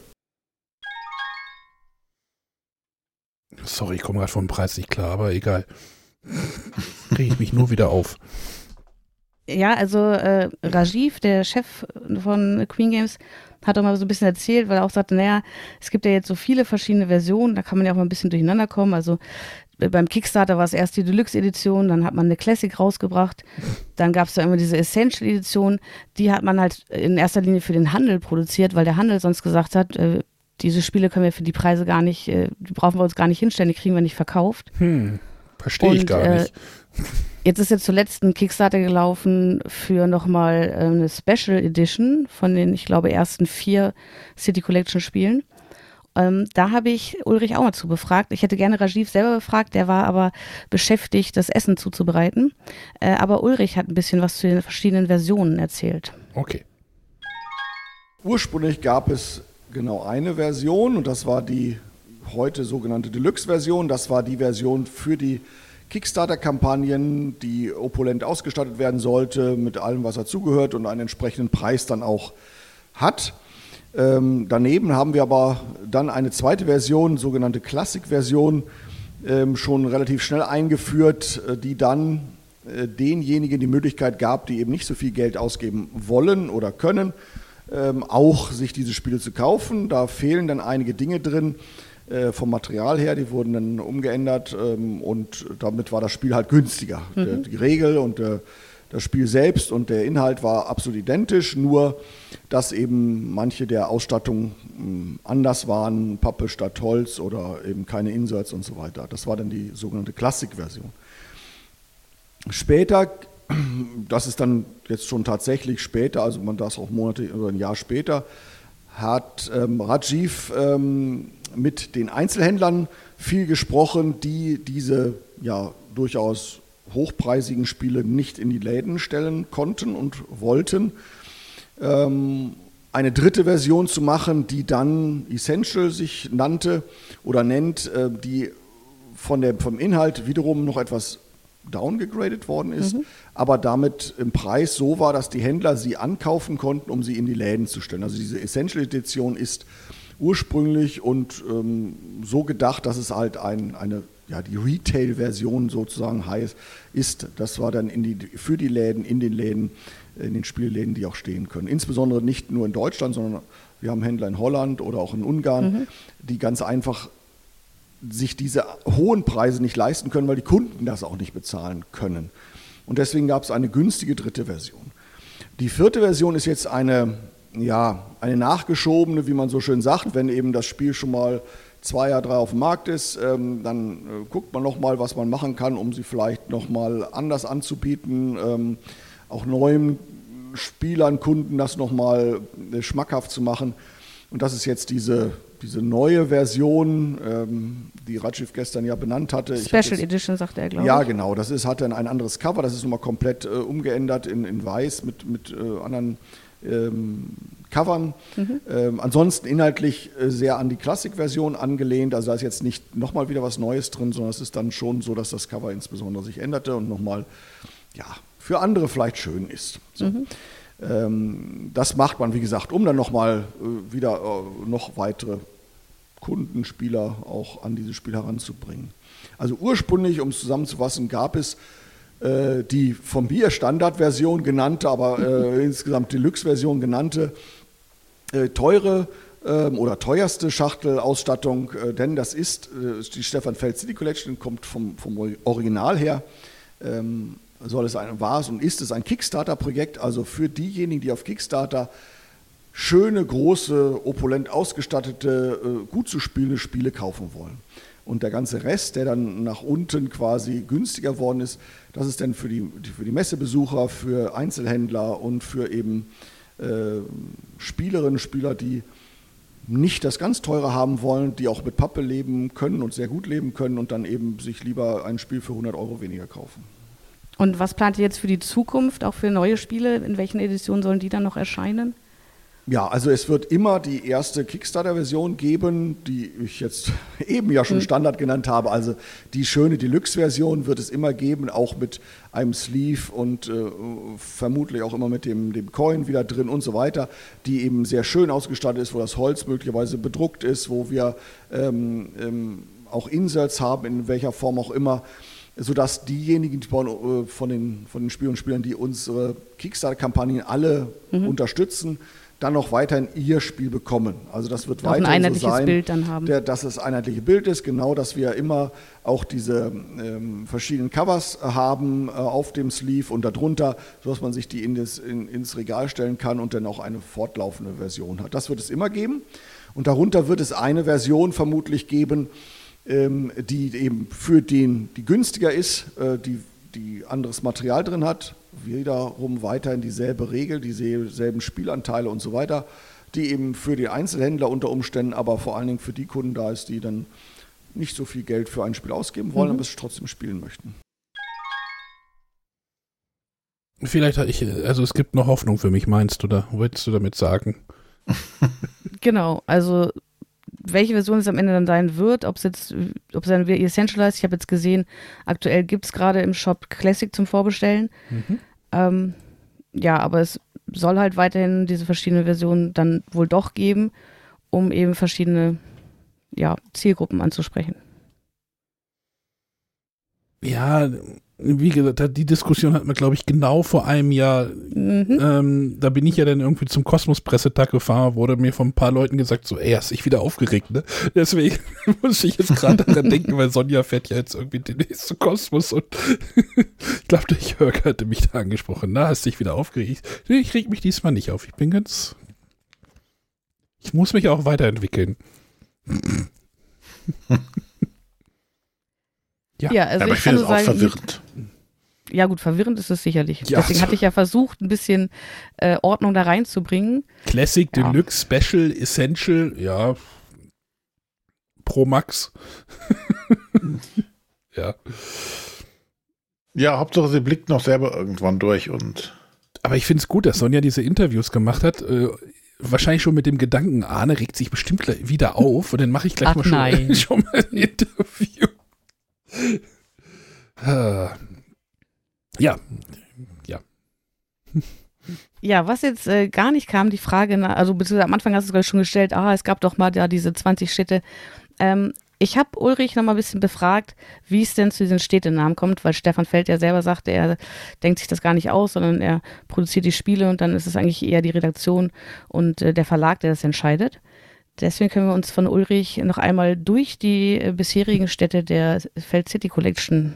Speaker 3: Sorry, ich komme gerade vom Preis nicht klar, aber egal. Kriege ich mich nur wieder auf.
Speaker 2: Ja, also Rajiv, der Chef von Queen Games, hat auch mal so ein bisschen erzählt, weil er auch sagte, naja, es gibt ja jetzt so viele verschiedene Versionen, da kann man ja auch mal ein bisschen durcheinander kommen. Also beim Kickstarter war es erst die Deluxe-Edition, dann hat man eine Classic rausgebracht, dann gab es da immer diese Essential-Edition, die hat man halt in erster Linie für den Handel produziert, weil der Handel sonst gesagt hat, diese Spiele können wir für die Preise gar nicht, die brauchen wir uns gar nicht hinstellen, die kriegen wir nicht verkauft.
Speaker 3: Verstehe ich gar nicht.
Speaker 2: Jetzt ist zuletzt ein Kickstarter gelaufen für nochmal eine Special Edition von den, ich glaube, ersten 4 City Collection Spielen. Da habe ich Ulrich auch mal zu befragt. Ich hätte gerne Rajiv selber befragt, der war aber beschäftigt, das Essen zuzubereiten. Aber Ulrich hat ein bisschen was zu den verschiedenen Versionen erzählt.
Speaker 3: Okay.
Speaker 7: Ursprünglich gab es genau eine Version und das war die heute sogenannte Deluxe-Version. Das war die Version für die Kickstarter-Kampagnen, die opulent ausgestattet werden sollte, mit allem, was dazugehört und einen entsprechenden Preis dann auch hat. Daneben haben wir aber dann eine zweite Version, sogenannte Classic-Version, schon relativ schnell eingeführt, die dann denjenigen die Möglichkeit gab, die eben nicht so viel Geld ausgeben wollen oder können, auch sich diese Spiele zu kaufen. Da fehlen dann einige Dinge drin. Vom Material her, die wurden dann umgeändert und damit war das Spiel halt günstiger. Die Regel und das Spiel selbst und der Inhalt war absolut identisch, nur dass eben manche der Ausstattung anders waren, Pappe statt Holz oder eben keine Inserts und so weiter. Das war dann die sogenannte Classic-Version. Später, das ist dann jetzt schon tatsächlich später, also man das auch Monate oder ein Jahr später, hat Rajiv mit den Einzelhändlern viel gesprochen, die diese ja durchaus hochpreisigen Spiele nicht in die Läden stellen konnten und wollten. Eine dritte Version zu machen, die dann Essential sich nannte oder nennt, die vom Inhalt wiederum noch etwas downgegradet worden ist, aber damit im Preis so war, dass die Händler sie ankaufen konnten, um sie in die Läden zu stellen. Also diese Essential Edition ist ursprünglich und so gedacht, dass es halt die Retail-Version sozusagen ist. Das war dann für die Läden, in den Spielläden, die auch stehen können. Insbesondere nicht nur in Deutschland, sondern wir haben Händler in Holland oder auch in Ungarn, die ganz einfach sich diese hohen Preise nicht leisten können, weil die Kunden das auch nicht bezahlen können. Und deswegen gab es eine günstige dritte Version. Die vierte Version ist jetzt eine nachgeschobene, wie man so schön sagt, wenn eben das Spiel schon mal 2 Jahre, 3 auf dem Markt ist, dann guckt man nochmal, was man machen kann, um sie vielleicht nochmal anders anzubieten, auch neuen Spielern, Kunden das nochmal schmackhaft zu machen. Und das ist jetzt diese neue Version, die Rajiv gestern ja benannt hatte.
Speaker 2: Special Edition, sagte er, glaube ich.
Speaker 7: Ja, genau. Das hat dann ein anderes Cover. Das ist nochmal komplett umgeändert in weiß mit anderen Covern. Ansonsten inhaltlich sehr an die Klassik-Version angelehnt. Also da ist jetzt nicht nochmal wieder was Neues drin, sondern es ist dann schon so, dass das Cover insbesondere sich änderte und nochmal, ja, für andere vielleicht schön ist. So. Das macht man, wie gesagt, um dann nochmal wieder noch weitere Kunden, Spieler auch an dieses Spiel heranzubringen. Also ursprünglich, um es zusammenzufassen, gab es die von mir Standardversion genannte, aber insgesamt Deluxe-Version genannte, teure oder teuerste Schachtelausstattung, denn das ist die Stefan Feld City Collection, kommt vom Original her. War es und ist es ein Kickstarter-Projekt, also für diejenigen, die auf Kickstarter schöne, große, opulent ausgestattete, gut zu spielende Spiele kaufen wollen. Und der ganze Rest, der dann nach unten quasi günstiger worden ist, das ist dann für die Messebesucher, für Einzelhändler und für eben Spielerinnen und Spieler, die nicht das ganz teure haben wollen, die auch mit Pappe leben können und sehr gut leben können und dann eben sich lieber ein Spiel für 100 Euro weniger kaufen.
Speaker 2: Und was plant ihr jetzt für die Zukunft, auch für neue Spiele? In welchen Editionen sollen die dann noch erscheinen?
Speaker 7: Ja, also es wird immer die erste Kickstarter-Version geben, die ich jetzt eben ja schon Standard genannt habe. Also die schöne Deluxe-Version wird es immer geben, auch mit einem Sleeve und vermutlich auch immer mit dem Coin wieder drin und so weiter, die eben sehr schön ausgestattet ist, wo das Holz möglicherweise bedruckt ist, wo wir auch Inserts haben, in welcher Form auch immer, sodass diejenigen die von den Spielern und Spielern, die unsere Kickstarter-Kampagnen alle unterstützen, dann noch weiterhin ihr Spiel bekommen. Also das wird weiterhin
Speaker 2: ein einheitliches
Speaker 7: so sein,
Speaker 2: Bild dann haben.
Speaker 7: Dass es ein einheitliches Bild ist, genau, dass wir immer auch diese verschiedenen Covers haben auf dem Sleeve und darunter, sodass man sich die ins Regal stellen kann und dann auch eine fortlaufende Version hat. Das wird es immer geben. Und darunter wird es eine Version vermutlich geben, die eben für die günstiger ist, die anderes Material drin hat, wiederum weiterhin dieselbe Regel, dieselben Spielanteile und so weiter, die eben für die Einzelhändler unter Umständen, aber vor allen Dingen für die Kunden da ist, die dann nicht so viel Geld für ein Spiel ausgeben wollen, aber es trotzdem spielen möchten.
Speaker 3: Vielleicht es gibt noch Hoffnung für mich, meinst du da? Wolltest du damit sagen?
Speaker 2: Genau, also welche Version es am Ende dann sein wird, ob es dann wieder Essential heißt. Ich habe jetzt gesehen, aktuell gibt es gerade im Shop Classic zum Vorbestellen. Ja, aber es soll halt weiterhin diese verschiedenen Versionen dann wohl doch geben, um eben verschiedene Zielgruppen anzusprechen.
Speaker 3: Ja, wie gesagt, die Diskussion hatten wir, glaube ich, genau vor einem Jahr. Da bin ich ja dann irgendwie zum Kosmos-Pressetag gefahren, wurde mir von ein paar Leuten gesagt, so, hast dich wieder aufgeregt, ne? Deswegen muss ich jetzt gerade daran denken, weil Sonja fährt ja jetzt irgendwie demnächst zu Kosmos und ich glaube, der Jörg hatte mich da angesprochen. Na, hast dich wieder aufgeregt? Nee, ich reg mich diesmal nicht auf. Ich muss mich auch weiterentwickeln.
Speaker 2: Ja, also
Speaker 4: aber ich finde es auch verwirrend.
Speaker 2: Ja gut, verwirrend ist es sicherlich.
Speaker 3: Ja,
Speaker 2: Deswegen hatte ich ja versucht, ein bisschen Ordnung da reinzubringen.
Speaker 3: Classic, Deluxe, Special, Essential, ja. Pro Max. Ja.
Speaker 4: Ja, Hauptsache sie blickt noch selber irgendwann durch und.
Speaker 3: Aber ich finde es gut, dass Sonja diese Interviews gemacht hat. Wahrscheinlich schon mit dem Gedanken, Arne regt sich bestimmt wieder auf und dann mache ich gleich schon mal ein Interview. Ja.
Speaker 2: Ja, was jetzt gar nicht kam, die Frage, beziehungsweise am Anfang hast du es gleich schon gestellt, es gab doch mal diese 20 Städte. Ich habe Ulrich noch mal ein bisschen befragt, wie es denn zu diesen Städtenamen kommt, weil Stefan Feld ja selber sagte, er denkt sich das gar nicht aus, sondern er produziert die Spiele und dann ist es eigentlich eher die Redaktion und der Verlag, der das entscheidet. Deswegen können wir uns von Ulrich noch einmal durch die bisherigen Städte der Feld City Collection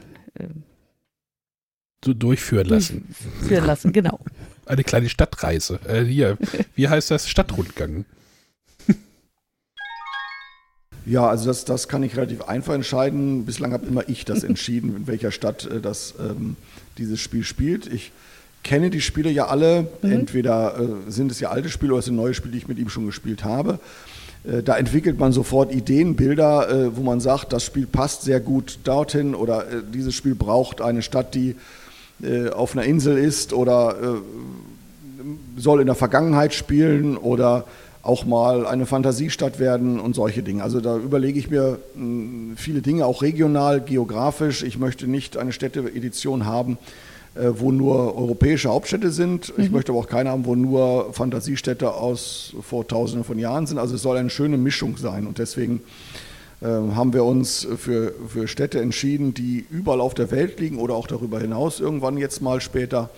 Speaker 3: durchführen lassen.
Speaker 2: Genau.
Speaker 3: Eine kleine Stadtreise. Hier, wie heißt das? Stadtrundgang.
Speaker 7: Ja, also das kann ich relativ einfach entscheiden. Bislang habe immer ich das entschieden, in welcher Stadt dieses Spiel spielt. Ich kenne die Spiele ja alle. Entweder sind es ja alte Spiele oder es sind neue Spiele, die ich mit ihm schon gespielt habe. Da entwickelt man sofort Ideen, Bilder, wo man sagt, das Spiel passt sehr gut dorthin oder dieses Spiel braucht eine Stadt, die auf einer Insel ist oder soll in der Vergangenheit spielen oder auch mal eine Fantasiestadt werden und solche Dinge. Also da überlege ich mir viele Dinge, auch regional, geografisch. Ich möchte nicht eine Städte-Edition haben, wo nur europäische Hauptstädte sind. Ich möchte aber auch keine haben, wo nur Fantasiestädte aus vor Tausenden von Jahren sind. Also es soll eine schöne Mischung sein. Und deswegen haben wir uns für Städte entschieden, die überall auf der Welt liegen oder auch darüber hinaus irgendwann jetzt mal später.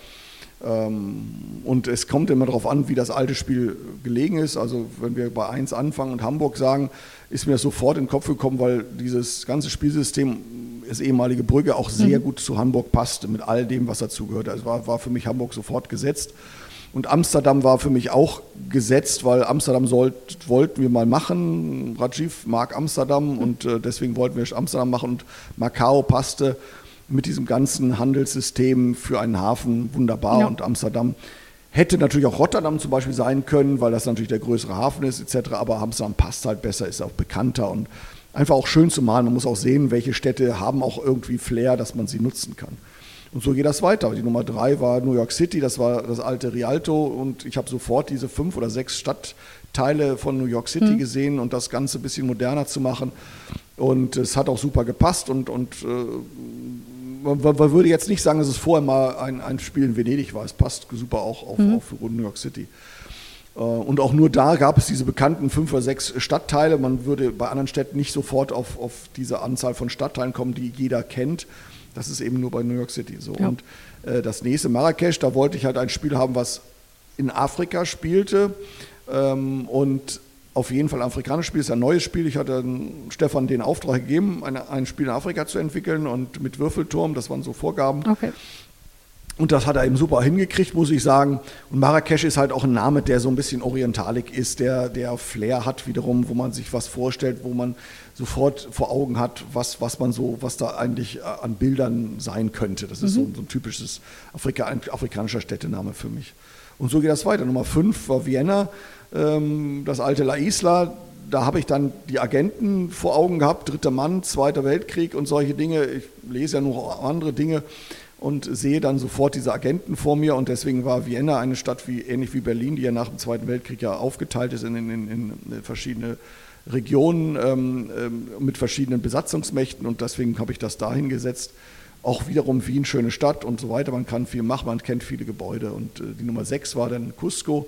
Speaker 7: Und es kommt immer darauf an, wie das alte Spiel gelegen ist. Also wenn wir bei 1 anfangen und Hamburg sagen, ist mir das sofort in den Kopf gekommen, weil dieses ganze Spielsystem, das ehemalige Brügge, auch sehr gut zu Hamburg passte, mit all dem, was dazugehörte. Also war für mich Hamburg sofort gesetzt. Und Amsterdam war für mich auch gesetzt, weil Amsterdam wollten wir mal machen. Rajiv mag Amsterdam und deswegen wollten wir Amsterdam machen. Und Macau passte mit diesem ganzen Handelssystem für einen Hafen wunderbar. Ja. Und Amsterdam hätte natürlich auch Rotterdam zum Beispiel sein können, weil das natürlich der größere Hafen ist etc. Aber Amsterdam passt halt besser, ist auch bekannter und einfach auch schön zu malen. Man muss auch sehen, welche Städte haben auch irgendwie Flair, dass man sie nutzen kann. Und so geht das weiter. Die Nummer 3 war New York City, das war das alte Rialto und ich habe sofort diese 5 oder 6 Stadtteile von New York City gesehen und das Ganze ein bisschen moderner zu machen. Und es hat auch super gepasst und man würde jetzt nicht sagen, dass es vorher mal ein Spiel in Venedig war. Es passt super auch auf New York City. Und auch nur da gab es diese bekannten 5 oder 6 Stadtteile. Man würde bei anderen Städten nicht sofort auf diese Anzahl von Stadtteilen kommen, die jeder kennt. Das ist eben nur bei New York City so. Ja. Und das nächste Marrakesch, da wollte ich halt ein Spiel haben, was in Afrika spielte und auf jeden Fall ein afrikanisches Spiel, ist ein neues Spiel. Ich hatte Stefan den Auftrag gegeben, ein Spiel in Afrika zu entwickeln und mit Würfelturm, das waren so Vorgaben. Okay. Und das hat er eben super hingekriegt, muss ich sagen. Und Marrakesch ist halt auch ein Name, der so ein bisschen orientalik ist, der Flair hat wiederum, wo man sich was vorstellt, wo man sofort vor Augen hat, was da eigentlich an Bildern sein könnte. Das ist so ein typisches afrikanischer Städtename für mich. Und so geht das weiter. Nummer 5 war Vienna, das alte La Isla. Da habe ich dann die Agenten vor Augen gehabt, dritter Mann, Zweiter Weltkrieg und solche Dinge. Ich lese ja noch andere Dinge und sehe dann sofort diese Agenten vor mir und deswegen war Vienna eine Stadt ähnlich wie Berlin, die ja nach dem Zweiten Weltkrieg ja aufgeteilt ist in verschiedene Regionen mit verschiedenen Besatzungsmächten und deswegen habe ich das da hingesetzt. Auch wiederum Wien, schöne Stadt und so weiter, man kann viel machen, man kennt viele Gebäude und die Nummer 6 war dann Cusco,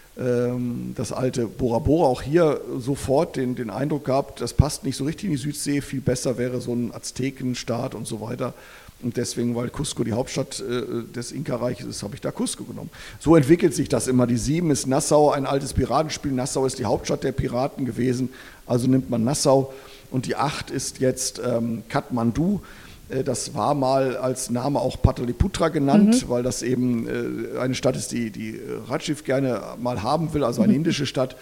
Speaker 7: das alte Bora Bora, auch hier sofort den Eindruck gehabt, das passt nicht so richtig in die Südsee, viel besser wäre so ein Aztekenstaat und so weiter. Und deswegen, weil Cusco die Hauptstadt des Inka-Reiches ist, habe ich da Cusco genommen. So entwickelt sich das immer. Die 7 ist Nassau, ein altes Piratenspiel. Nassau ist die Hauptstadt der Piraten gewesen, also nimmt man Nassau. Und die 8 ist jetzt Kathmandu. Das war mal als Name auch Pataliputra genannt, weil das eben eine Stadt ist, die Rajiv gerne mal haben will, also eine indische Stadt.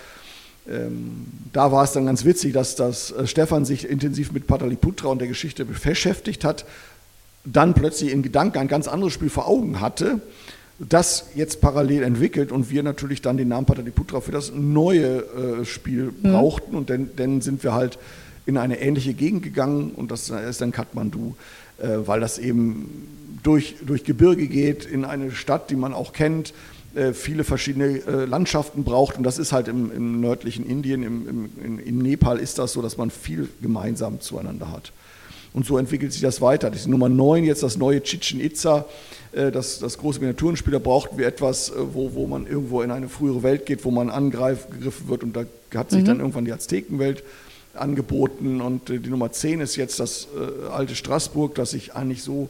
Speaker 7: Da war es dann ganz witzig, dass Stefan sich intensiv mit Pataliputra und der Geschichte beschäftigt hat, dann plötzlich in Gedanken ein ganz anderes Spiel vor Augen hatte, das jetzt parallel entwickelt und wir natürlich dann den Namen Pataliputra für das neue Spiel brauchten und dann sind wir halt in eine ähnliche Gegend gegangen und das ist dann Kathmandu, weil das eben durch Gebirge geht in eine Stadt, die man auch kennt, viele verschiedene Landschaften braucht und das ist halt im nördlichen Indien, in Nepal ist das so, dass man viel gemeinsam zueinander hat. Und so entwickelt sich das weiter. Das ist Nummer 9, jetzt das neue Chichen Itza, das große Miniaturenspiel. Da brauchten wir etwas, wo man irgendwo in eine frühere Welt geht, wo man angegriffen wird. Und da hat sich dann irgendwann die Aztekenwelt angeboten. Und die Nummer 10 ist jetzt das alte Straßburg, das ich eigentlich so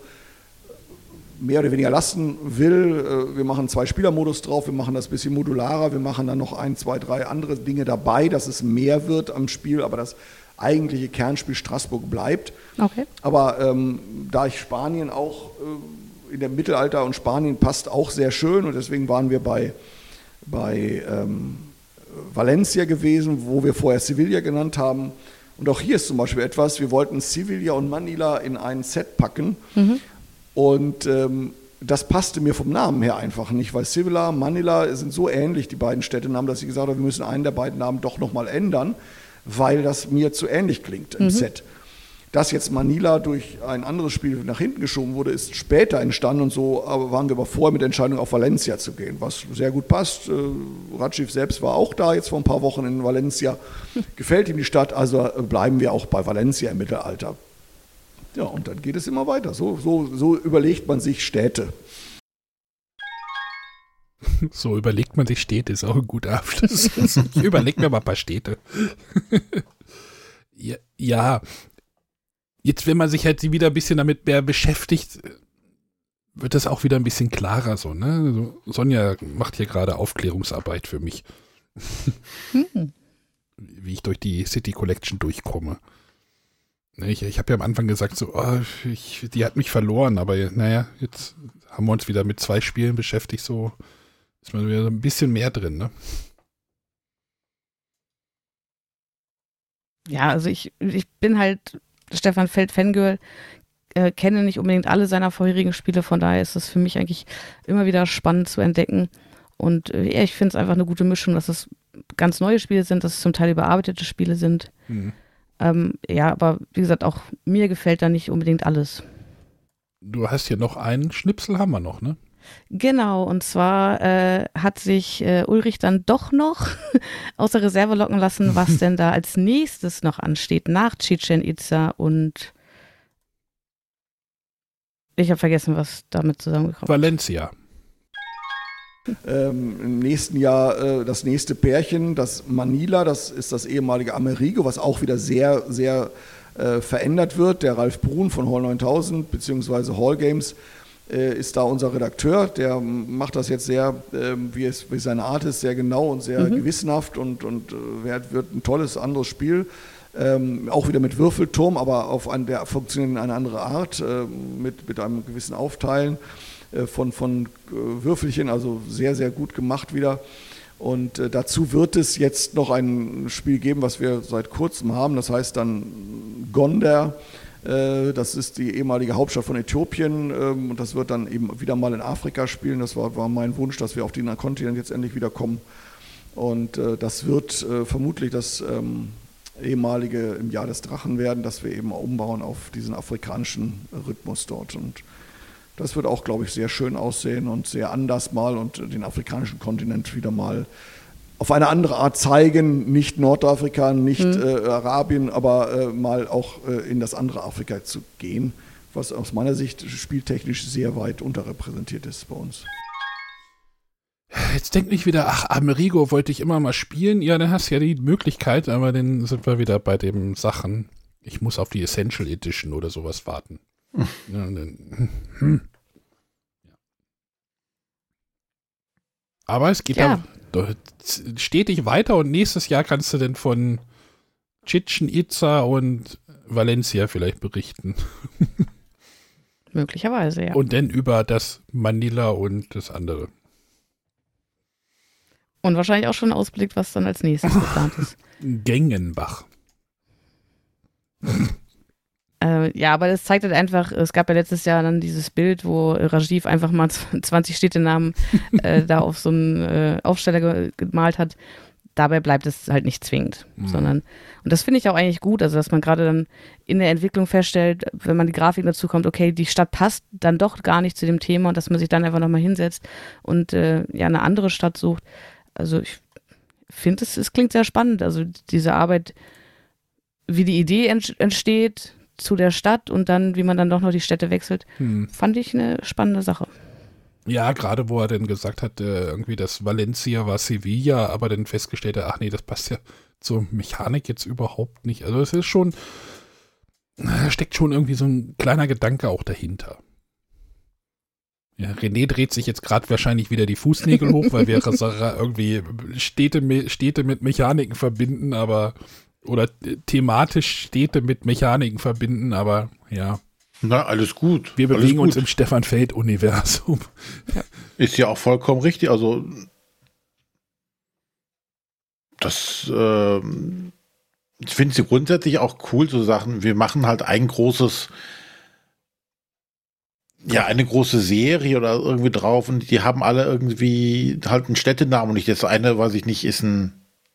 Speaker 7: mehr oder weniger lassen will. Wir machen einen 2-Spieler-Modus drauf, wir machen das ein bisschen modularer, wir machen dann noch 1, 2, 3 andere Dinge dabei, dass es mehr wird am Spiel, aber das eigentliche Kernspiel Straßburg bleibt. Okay. Aber da ich Spanien auch in der Mittelalter und Spanien passt auch sehr schön und deswegen waren wir bei Valencia gewesen, wo wir vorher Sevilla genannt haben Und auch hier ist zum Beispiel etwas, wir wollten Sevilla und Manila in ein Set packen. Und das passte mir vom Namen her einfach nicht, weil Sevilla, Manila sind so ähnlich, die beiden Städtenamen, dass ich gesagt habe, wir müssen einen der beiden Namen doch nochmal ändern, weil das mir zu ähnlich klingt im Set. Dass jetzt Manila durch ein anderes Spiel nach hinten geschoben wurde, ist später entstanden und so waren wir aber vorher mit der Entscheidung, auf Valencia zu gehen, was sehr gut passt. Rajiv selbst war auch da jetzt vor ein paar Wochen in Valencia. Gefällt ihm die Stadt, also bleiben wir auch bei Valencia im Mittelalter. Ja, und dann geht es immer weiter. So überlegt man sich Städte.
Speaker 3: So überlegt man sich Städte, ist auch ein guter Abschluss. Ich überlege mir mal ein paar Städte. Ja. Jetzt, wenn man sich halt wieder ein bisschen damit mehr beschäftigt, wird das auch wieder ein bisschen klarer so, ne? Sonja macht hier gerade Aufklärungsarbeit für mich. Wie ich durch die City Collection durchkomme. Ich habe ja am Anfang gesagt, so, die hat mich verloren, aber naja, jetzt haben wir uns wieder mit 2 Spielen beschäftigt, so ist man wieder ein bisschen mehr drin, ne?
Speaker 2: Ja, also ich bin halt Stefan Feld Fangirl, kenne nicht unbedingt alle seiner vorherigen Spiele, von daher ist es für mich eigentlich immer wieder spannend zu entdecken. Und ich finde es einfach eine gute Mischung, dass es ganz neue Spiele sind, dass es zum Teil überarbeitete Spiele sind. Aber wie gesagt, auch mir gefällt da nicht unbedingt alles.
Speaker 3: Du hast hier noch einen Schnipsel, haben wir noch, ne?
Speaker 2: Genau, und zwar hat sich Ulrich dann doch noch aus der Reserve locken lassen, was denn da als nächstes noch ansteht, nach Chichen Itza, und ich habe vergessen, was damit zusammengekommen ist.
Speaker 3: Valencia.
Speaker 7: Im nächsten Jahr das nächste Pärchen, das Manila, das ist das ehemalige Amerigo, was auch wieder sehr, sehr verändert wird. Der Ralf Brun von Hall 9000 bzw. Hall Games ist da unser Redakteur. Der macht das jetzt sehr, wie seine Art ist, sehr genau und sehr gewissenhaft und wird ein tolles anderes Spiel. Auch wieder mit Würfelturm, aber der funktioniert in eine andere Art, mit einem gewissen Aufteilen von Würfelchen, also sehr, sehr gut gemacht wieder. Und dazu wird es jetzt noch ein Spiel geben, was wir seit kurzem haben, das heißt dann Gondar. Das ist die ehemalige Hauptstadt von Äthiopien und das wird dann eben wieder mal in Afrika spielen. Das war mein Wunsch, dass wir auf den Kontinent jetzt endlich wieder kommen. Und das wird vermutlich das ehemalige im Jahr des Drachen werden, dass wir eben umbauen auf diesen afrikanischen Rhythmus dort. Und das wird auch, glaube ich, sehr schön aussehen und sehr anders mal und den afrikanischen Kontinent wieder mal auf eine andere Art zeigen, nicht Nordafrika, nicht Arabien, aber mal auch in das andere Afrika zu gehen, was aus meiner Sicht spieltechnisch sehr weit unterrepräsentiert ist bei uns.
Speaker 3: Jetzt denkt nicht wieder, Amerigo wollte ich immer mal spielen. Ja, dann hast du ja die Möglichkeit, aber dann sind wir wieder bei den Sachen, ich muss auf die Essential Edition oder sowas warten. Aber es geht ja stetig weiter und nächstes Jahr kannst du dann von Chichen Itza und Valencia vielleicht berichten.
Speaker 2: Möglicherweise, ja.
Speaker 3: Und dann über das Manila und das andere.
Speaker 2: Und wahrscheinlich auch schon einen Ausblick, was dann als nächstes geplant ist.
Speaker 3: Gengenbach.
Speaker 2: Aber das zeigt halt einfach, es gab ja letztes Jahr dann dieses Bild, wo Rajiv einfach mal 20 Städtenamen da auf so einen Aufsteller gemalt hat. Dabei bleibt es halt nicht zwingend, sondern, und das finde ich auch eigentlich gut, also dass man gerade dann in der Entwicklung feststellt, wenn man die Grafik dazu kommt, okay, die Stadt passt dann doch gar nicht zu dem Thema und dass man sich dann einfach nochmal hinsetzt und eine andere Stadt sucht. Also ich finde, es klingt sehr spannend, also diese Arbeit, wie die Idee entsteht zu der Stadt und dann, wie man dann doch noch die Städte wechselt, fand ich eine spannende Sache.
Speaker 3: Ja, gerade wo er dann gesagt hat, irgendwie das Valencia war Sevilla, aber dann festgestellt hat, ach nee, das passt ja zur Mechanik jetzt überhaupt nicht. Also es ist schon, da steckt schon irgendwie so ein kleiner Gedanke auch dahinter. Ja, René dreht sich jetzt gerade wahrscheinlich wieder die Fußnägel hoch, weil wir irgendwie Städte mit Mechaniken verbinden, aber oder thematisch Städte mit Mechaniken verbinden, aber ja.
Speaker 4: Na, alles gut.
Speaker 3: Wir bewegen uns im Stefan-Feld-Universum.
Speaker 4: Ja. Ist ja auch vollkommen richtig. Also Ich finde sie grundsätzlich auch cool, so Sachen. Wir machen halt ein großes, ja, eine große Serie oder irgendwie drauf und die haben alle irgendwie halt einen Städtenamen und nicht das eine, weiß ich nicht, ist ein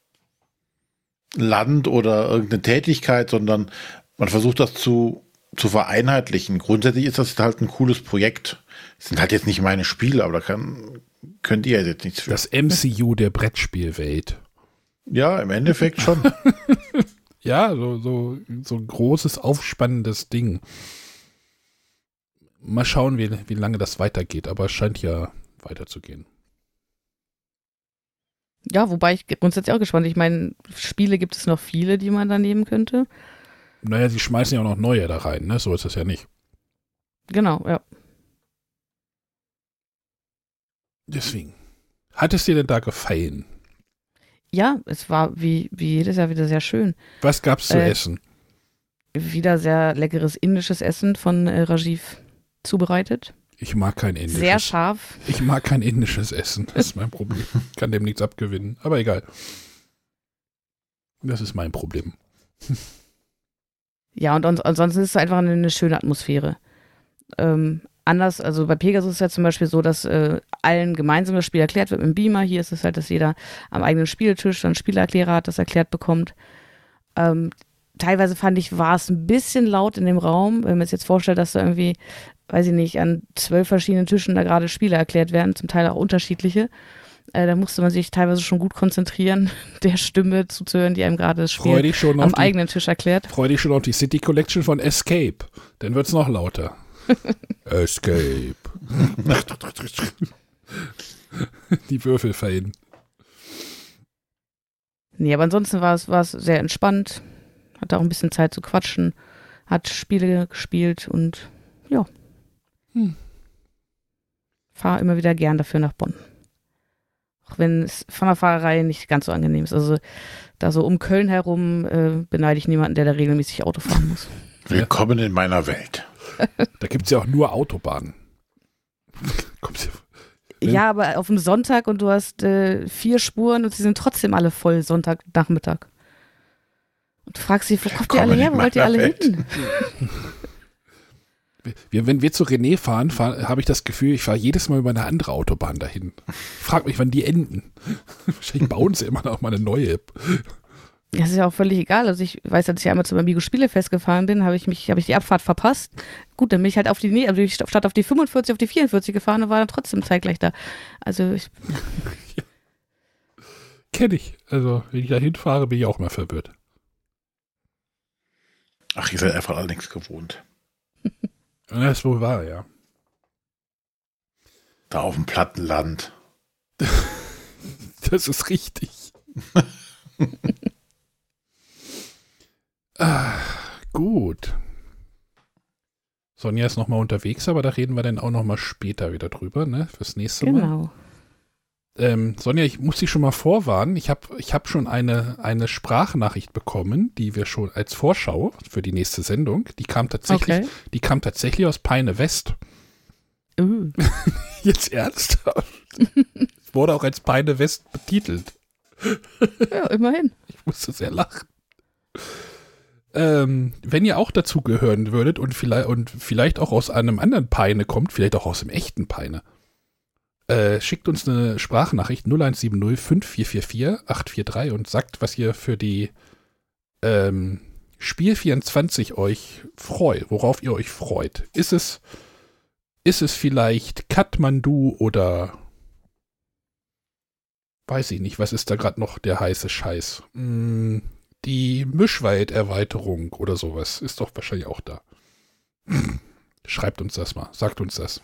Speaker 4: Land oder irgendeine Tätigkeit, sondern man versucht das zu vereinheitlichen. Grundsätzlich ist das halt ein cooles Projekt. Das sind halt jetzt nicht meine Spiele, aber da könnt ihr jetzt nichts für.
Speaker 3: Das MCU der Brettspielwelt.
Speaker 4: Ja, im Endeffekt schon.
Speaker 3: Ja, so ein großes, aufspannendes Ding. Mal schauen, wie lange das weitergeht, aber es scheint ja weiterzugehen.
Speaker 2: Ja, wobei ich grundsätzlich auch gespannt. Ich meine, Spiele gibt es noch viele, die man da nehmen könnte.
Speaker 3: Naja, sie schmeißen ja auch noch neue da rein, ne? So ist es ja nicht.
Speaker 2: Genau, ja.
Speaker 3: Deswegen. Hat es dir denn da gefallen?
Speaker 2: Ja, es war wie jedes Jahr wieder sehr schön.
Speaker 3: Was gab's zu essen?
Speaker 2: Wieder sehr leckeres indisches Essen von Rajiv zubereitet.
Speaker 3: Ich mag kein indisches.
Speaker 2: Sehr scharf.
Speaker 3: Ich mag kein indisches Essen. Das ist mein Problem. Ich kann dem nichts abgewinnen. Aber egal. Das ist mein Problem.
Speaker 2: Ja, und ansonsten ist es einfach eine schöne Atmosphäre. Anders, also bei Pegasus ist es ja zum Beispiel so, dass allen gemeinsam das Spiel erklärt wird mit dem Beamer. Hier ist es halt, dass jeder am eigenen Spieltisch einen Spielerklärer hat, das erklärt bekommt. Teilweise fand ich, war es ein bisschen laut in dem Raum, wenn man sich jetzt vorstellt, dass da irgendwie, weiß ich nicht, an 12 verschiedenen Tischen da gerade Spiele erklärt werden, zum Teil auch unterschiedliche. Da musste man sich teilweise schon gut konzentrieren, der Stimme zuzuhören, die einem gerade das Spiel am eigenen Tisch erklärt.
Speaker 3: Freu dich schon auf die City Collection von Escape. Dann wird's noch lauter. Escape. Die Würfel fallen.
Speaker 2: Nee, aber ansonsten war es sehr entspannt. Hatte auch ein bisschen Zeit zu quatschen. Hat Spiele gespielt und ja. Fahre immer wieder gern dafür nach Bonn. Auch wenn es von der Fahrerei nicht ganz so angenehm ist. Also da so um Köln herum beneide ich niemanden, der da regelmäßig Auto fahren muss.
Speaker 4: Willkommen in meiner Welt.
Speaker 3: Da gibt es ja auch nur Autobahnen.
Speaker 2: Ja, aber auf dem Sonntag und du hast 4 Spuren und sie sind trotzdem alle voll Sonntagnachmittag. Und du fragst sie, wo kommt ihr alle her? Wo wollt ihr alle hin?
Speaker 3: Wenn wir zu René fahren, habe ich das Gefühl, ich fahre jedes Mal über eine andere Autobahn dahin. Frag mich, wann die enden. Wahrscheinlich bauen sie immer noch mal eine neue.
Speaker 2: Das ist ja auch völlig egal. Also ich weiß, als ich einmal zum Amigo Spielefest gefahren bin, habe ich die Abfahrt verpasst. Gut, dann bin ich halt statt auf die 45 auf die 44 gefahren und war dann trotzdem zeitgleich da. Also ich...
Speaker 3: Kenne ich. Also wenn ich da hinfahre, bin ich auch mal verwirrt.
Speaker 4: Ach, ihr seid einfach alle nichts gewohnt.
Speaker 3: Das ist wohl wahr, ja.
Speaker 4: Da auf dem Plattenland.
Speaker 3: Das ist richtig. Gut. Sonja ist nochmal unterwegs, aber da reden wir dann auch nochmal später wieder drüber, ne? Fürs nächste Mal.
Speaker 2: Genau.
Speaker 3: Sonja, ich muss dich schon mal vorwarnen. Ich hab schon eine Sprachnachricht bekommen, die wir schon als Vorschau für die nächste Sendung, die kam tatsächlich aus Peine West. Jetzt ernsthaft? Wurde auch als Peine West betitelt.
Speaker 2: Ja, immerhin.
Speaker 3: Ich musste sehr lachen. Wenn ihr auch dazu gehören würdet und vielleicht auch aus einem anderen Peine kommt, vielleicht auch aus dem echten Peine, schickt uns eine Sprachnachricht 0170 5444 843 und sagt, was ihr für die Spiel 24 euch freut, worauf ihr euch freut. Ist es vielleicht Kathmandu oder weiß ich nicht, was ist da gerade noch der heiße Scheiß? Die Mischwald-Erweiterung oder sowas ist doch wahrscheinlich auch da. Schreibt uns das mal, sagt uns das.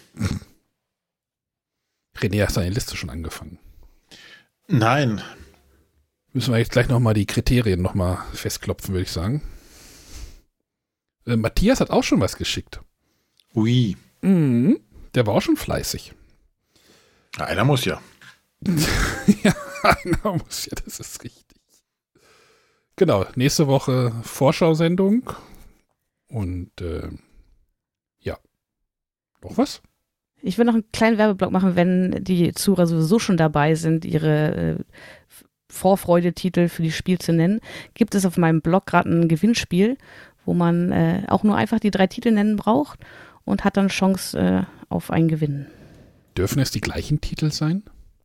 Speaker 3: René, hast deine Liste schon angefangen?
Speaker 4: Nein.
Speaker 3: Müssen wir jetzt gleich nochmal die Kriterien nochmal festklopfen, würde ich sagen. Matthias hat auch schon was geschickt.
Speaker 4: Ui.
Speaker 3: Der war auch schon fleißig.
Speaker 4: Ja, einer muss ja.
Speaker 3: Ja, einer muss ja, das ist richtig. Genau, nächste Woche Vorschau-Sendung. Und ja. Noch was?
Speaker 2: Ich will noch einen kleinen Werbeblock machen, wenn die Zuhörer sowieso schon dabei sind, ihre Vorfreudetitel für die Spiel zu nennen, gibt es auf meinem Blog gerade ein Gewinnspiel, wo man auch nur einfach die 3 Titel nennen braucht und hat dann Chance auf einen Gewinn.
Speaker 3: Dürfen es die gleichen Titel sein?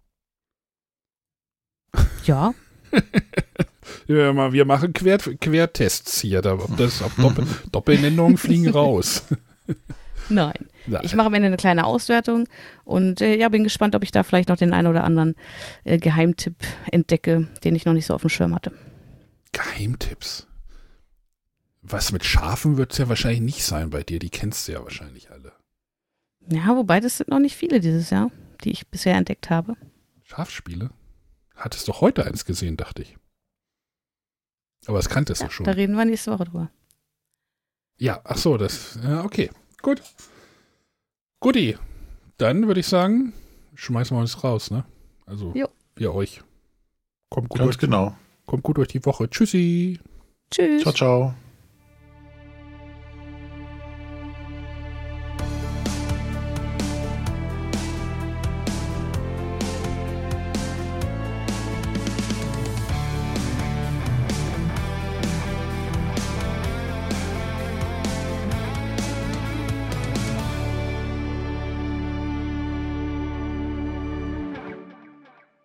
Speaker 2: Ja.
Speaker 3: Ja, wir machen Quertests hier. Doppelnennungen fliegen raus.
Speaker 2: Nein. Ich mache am Ende eine kleine Auswertung und bin gespannt, ob ich da vielleicht noch den einen oder anderen Geheimtipp entdecke, den ich noch nicht so auf dem Schirm hatte.
Speaker 3: Geheimtipps? Was mit Schafen wird es ja wahrscheinlich nicht sein bei dir. Die kennst du ja wahrscheinlich alle.
Speaker 2: Ja, wobei das sind noch nicht viele dieses Jahr, die ich bisher entdeckt habe.
Speaker 3: Schafspiele? Hattest doch heute eins gesehen, dachte ich. Aber das kanntest du schon.
Speaker 2: Da reden wir nächste Woche drüber.
Speaker 3: Ja, ach so, okay, gut. Guti, dann würde ich sagen, schmeißen wir uns raus, ne? Also, wir euch. Kommt gut
Speaker 4: Ganz genau.
Speaker 3: Kommt gut durch die Woche. Tschüssi.
Speaker 2: Tschüss.
Speaker 4: Ciao, ciao.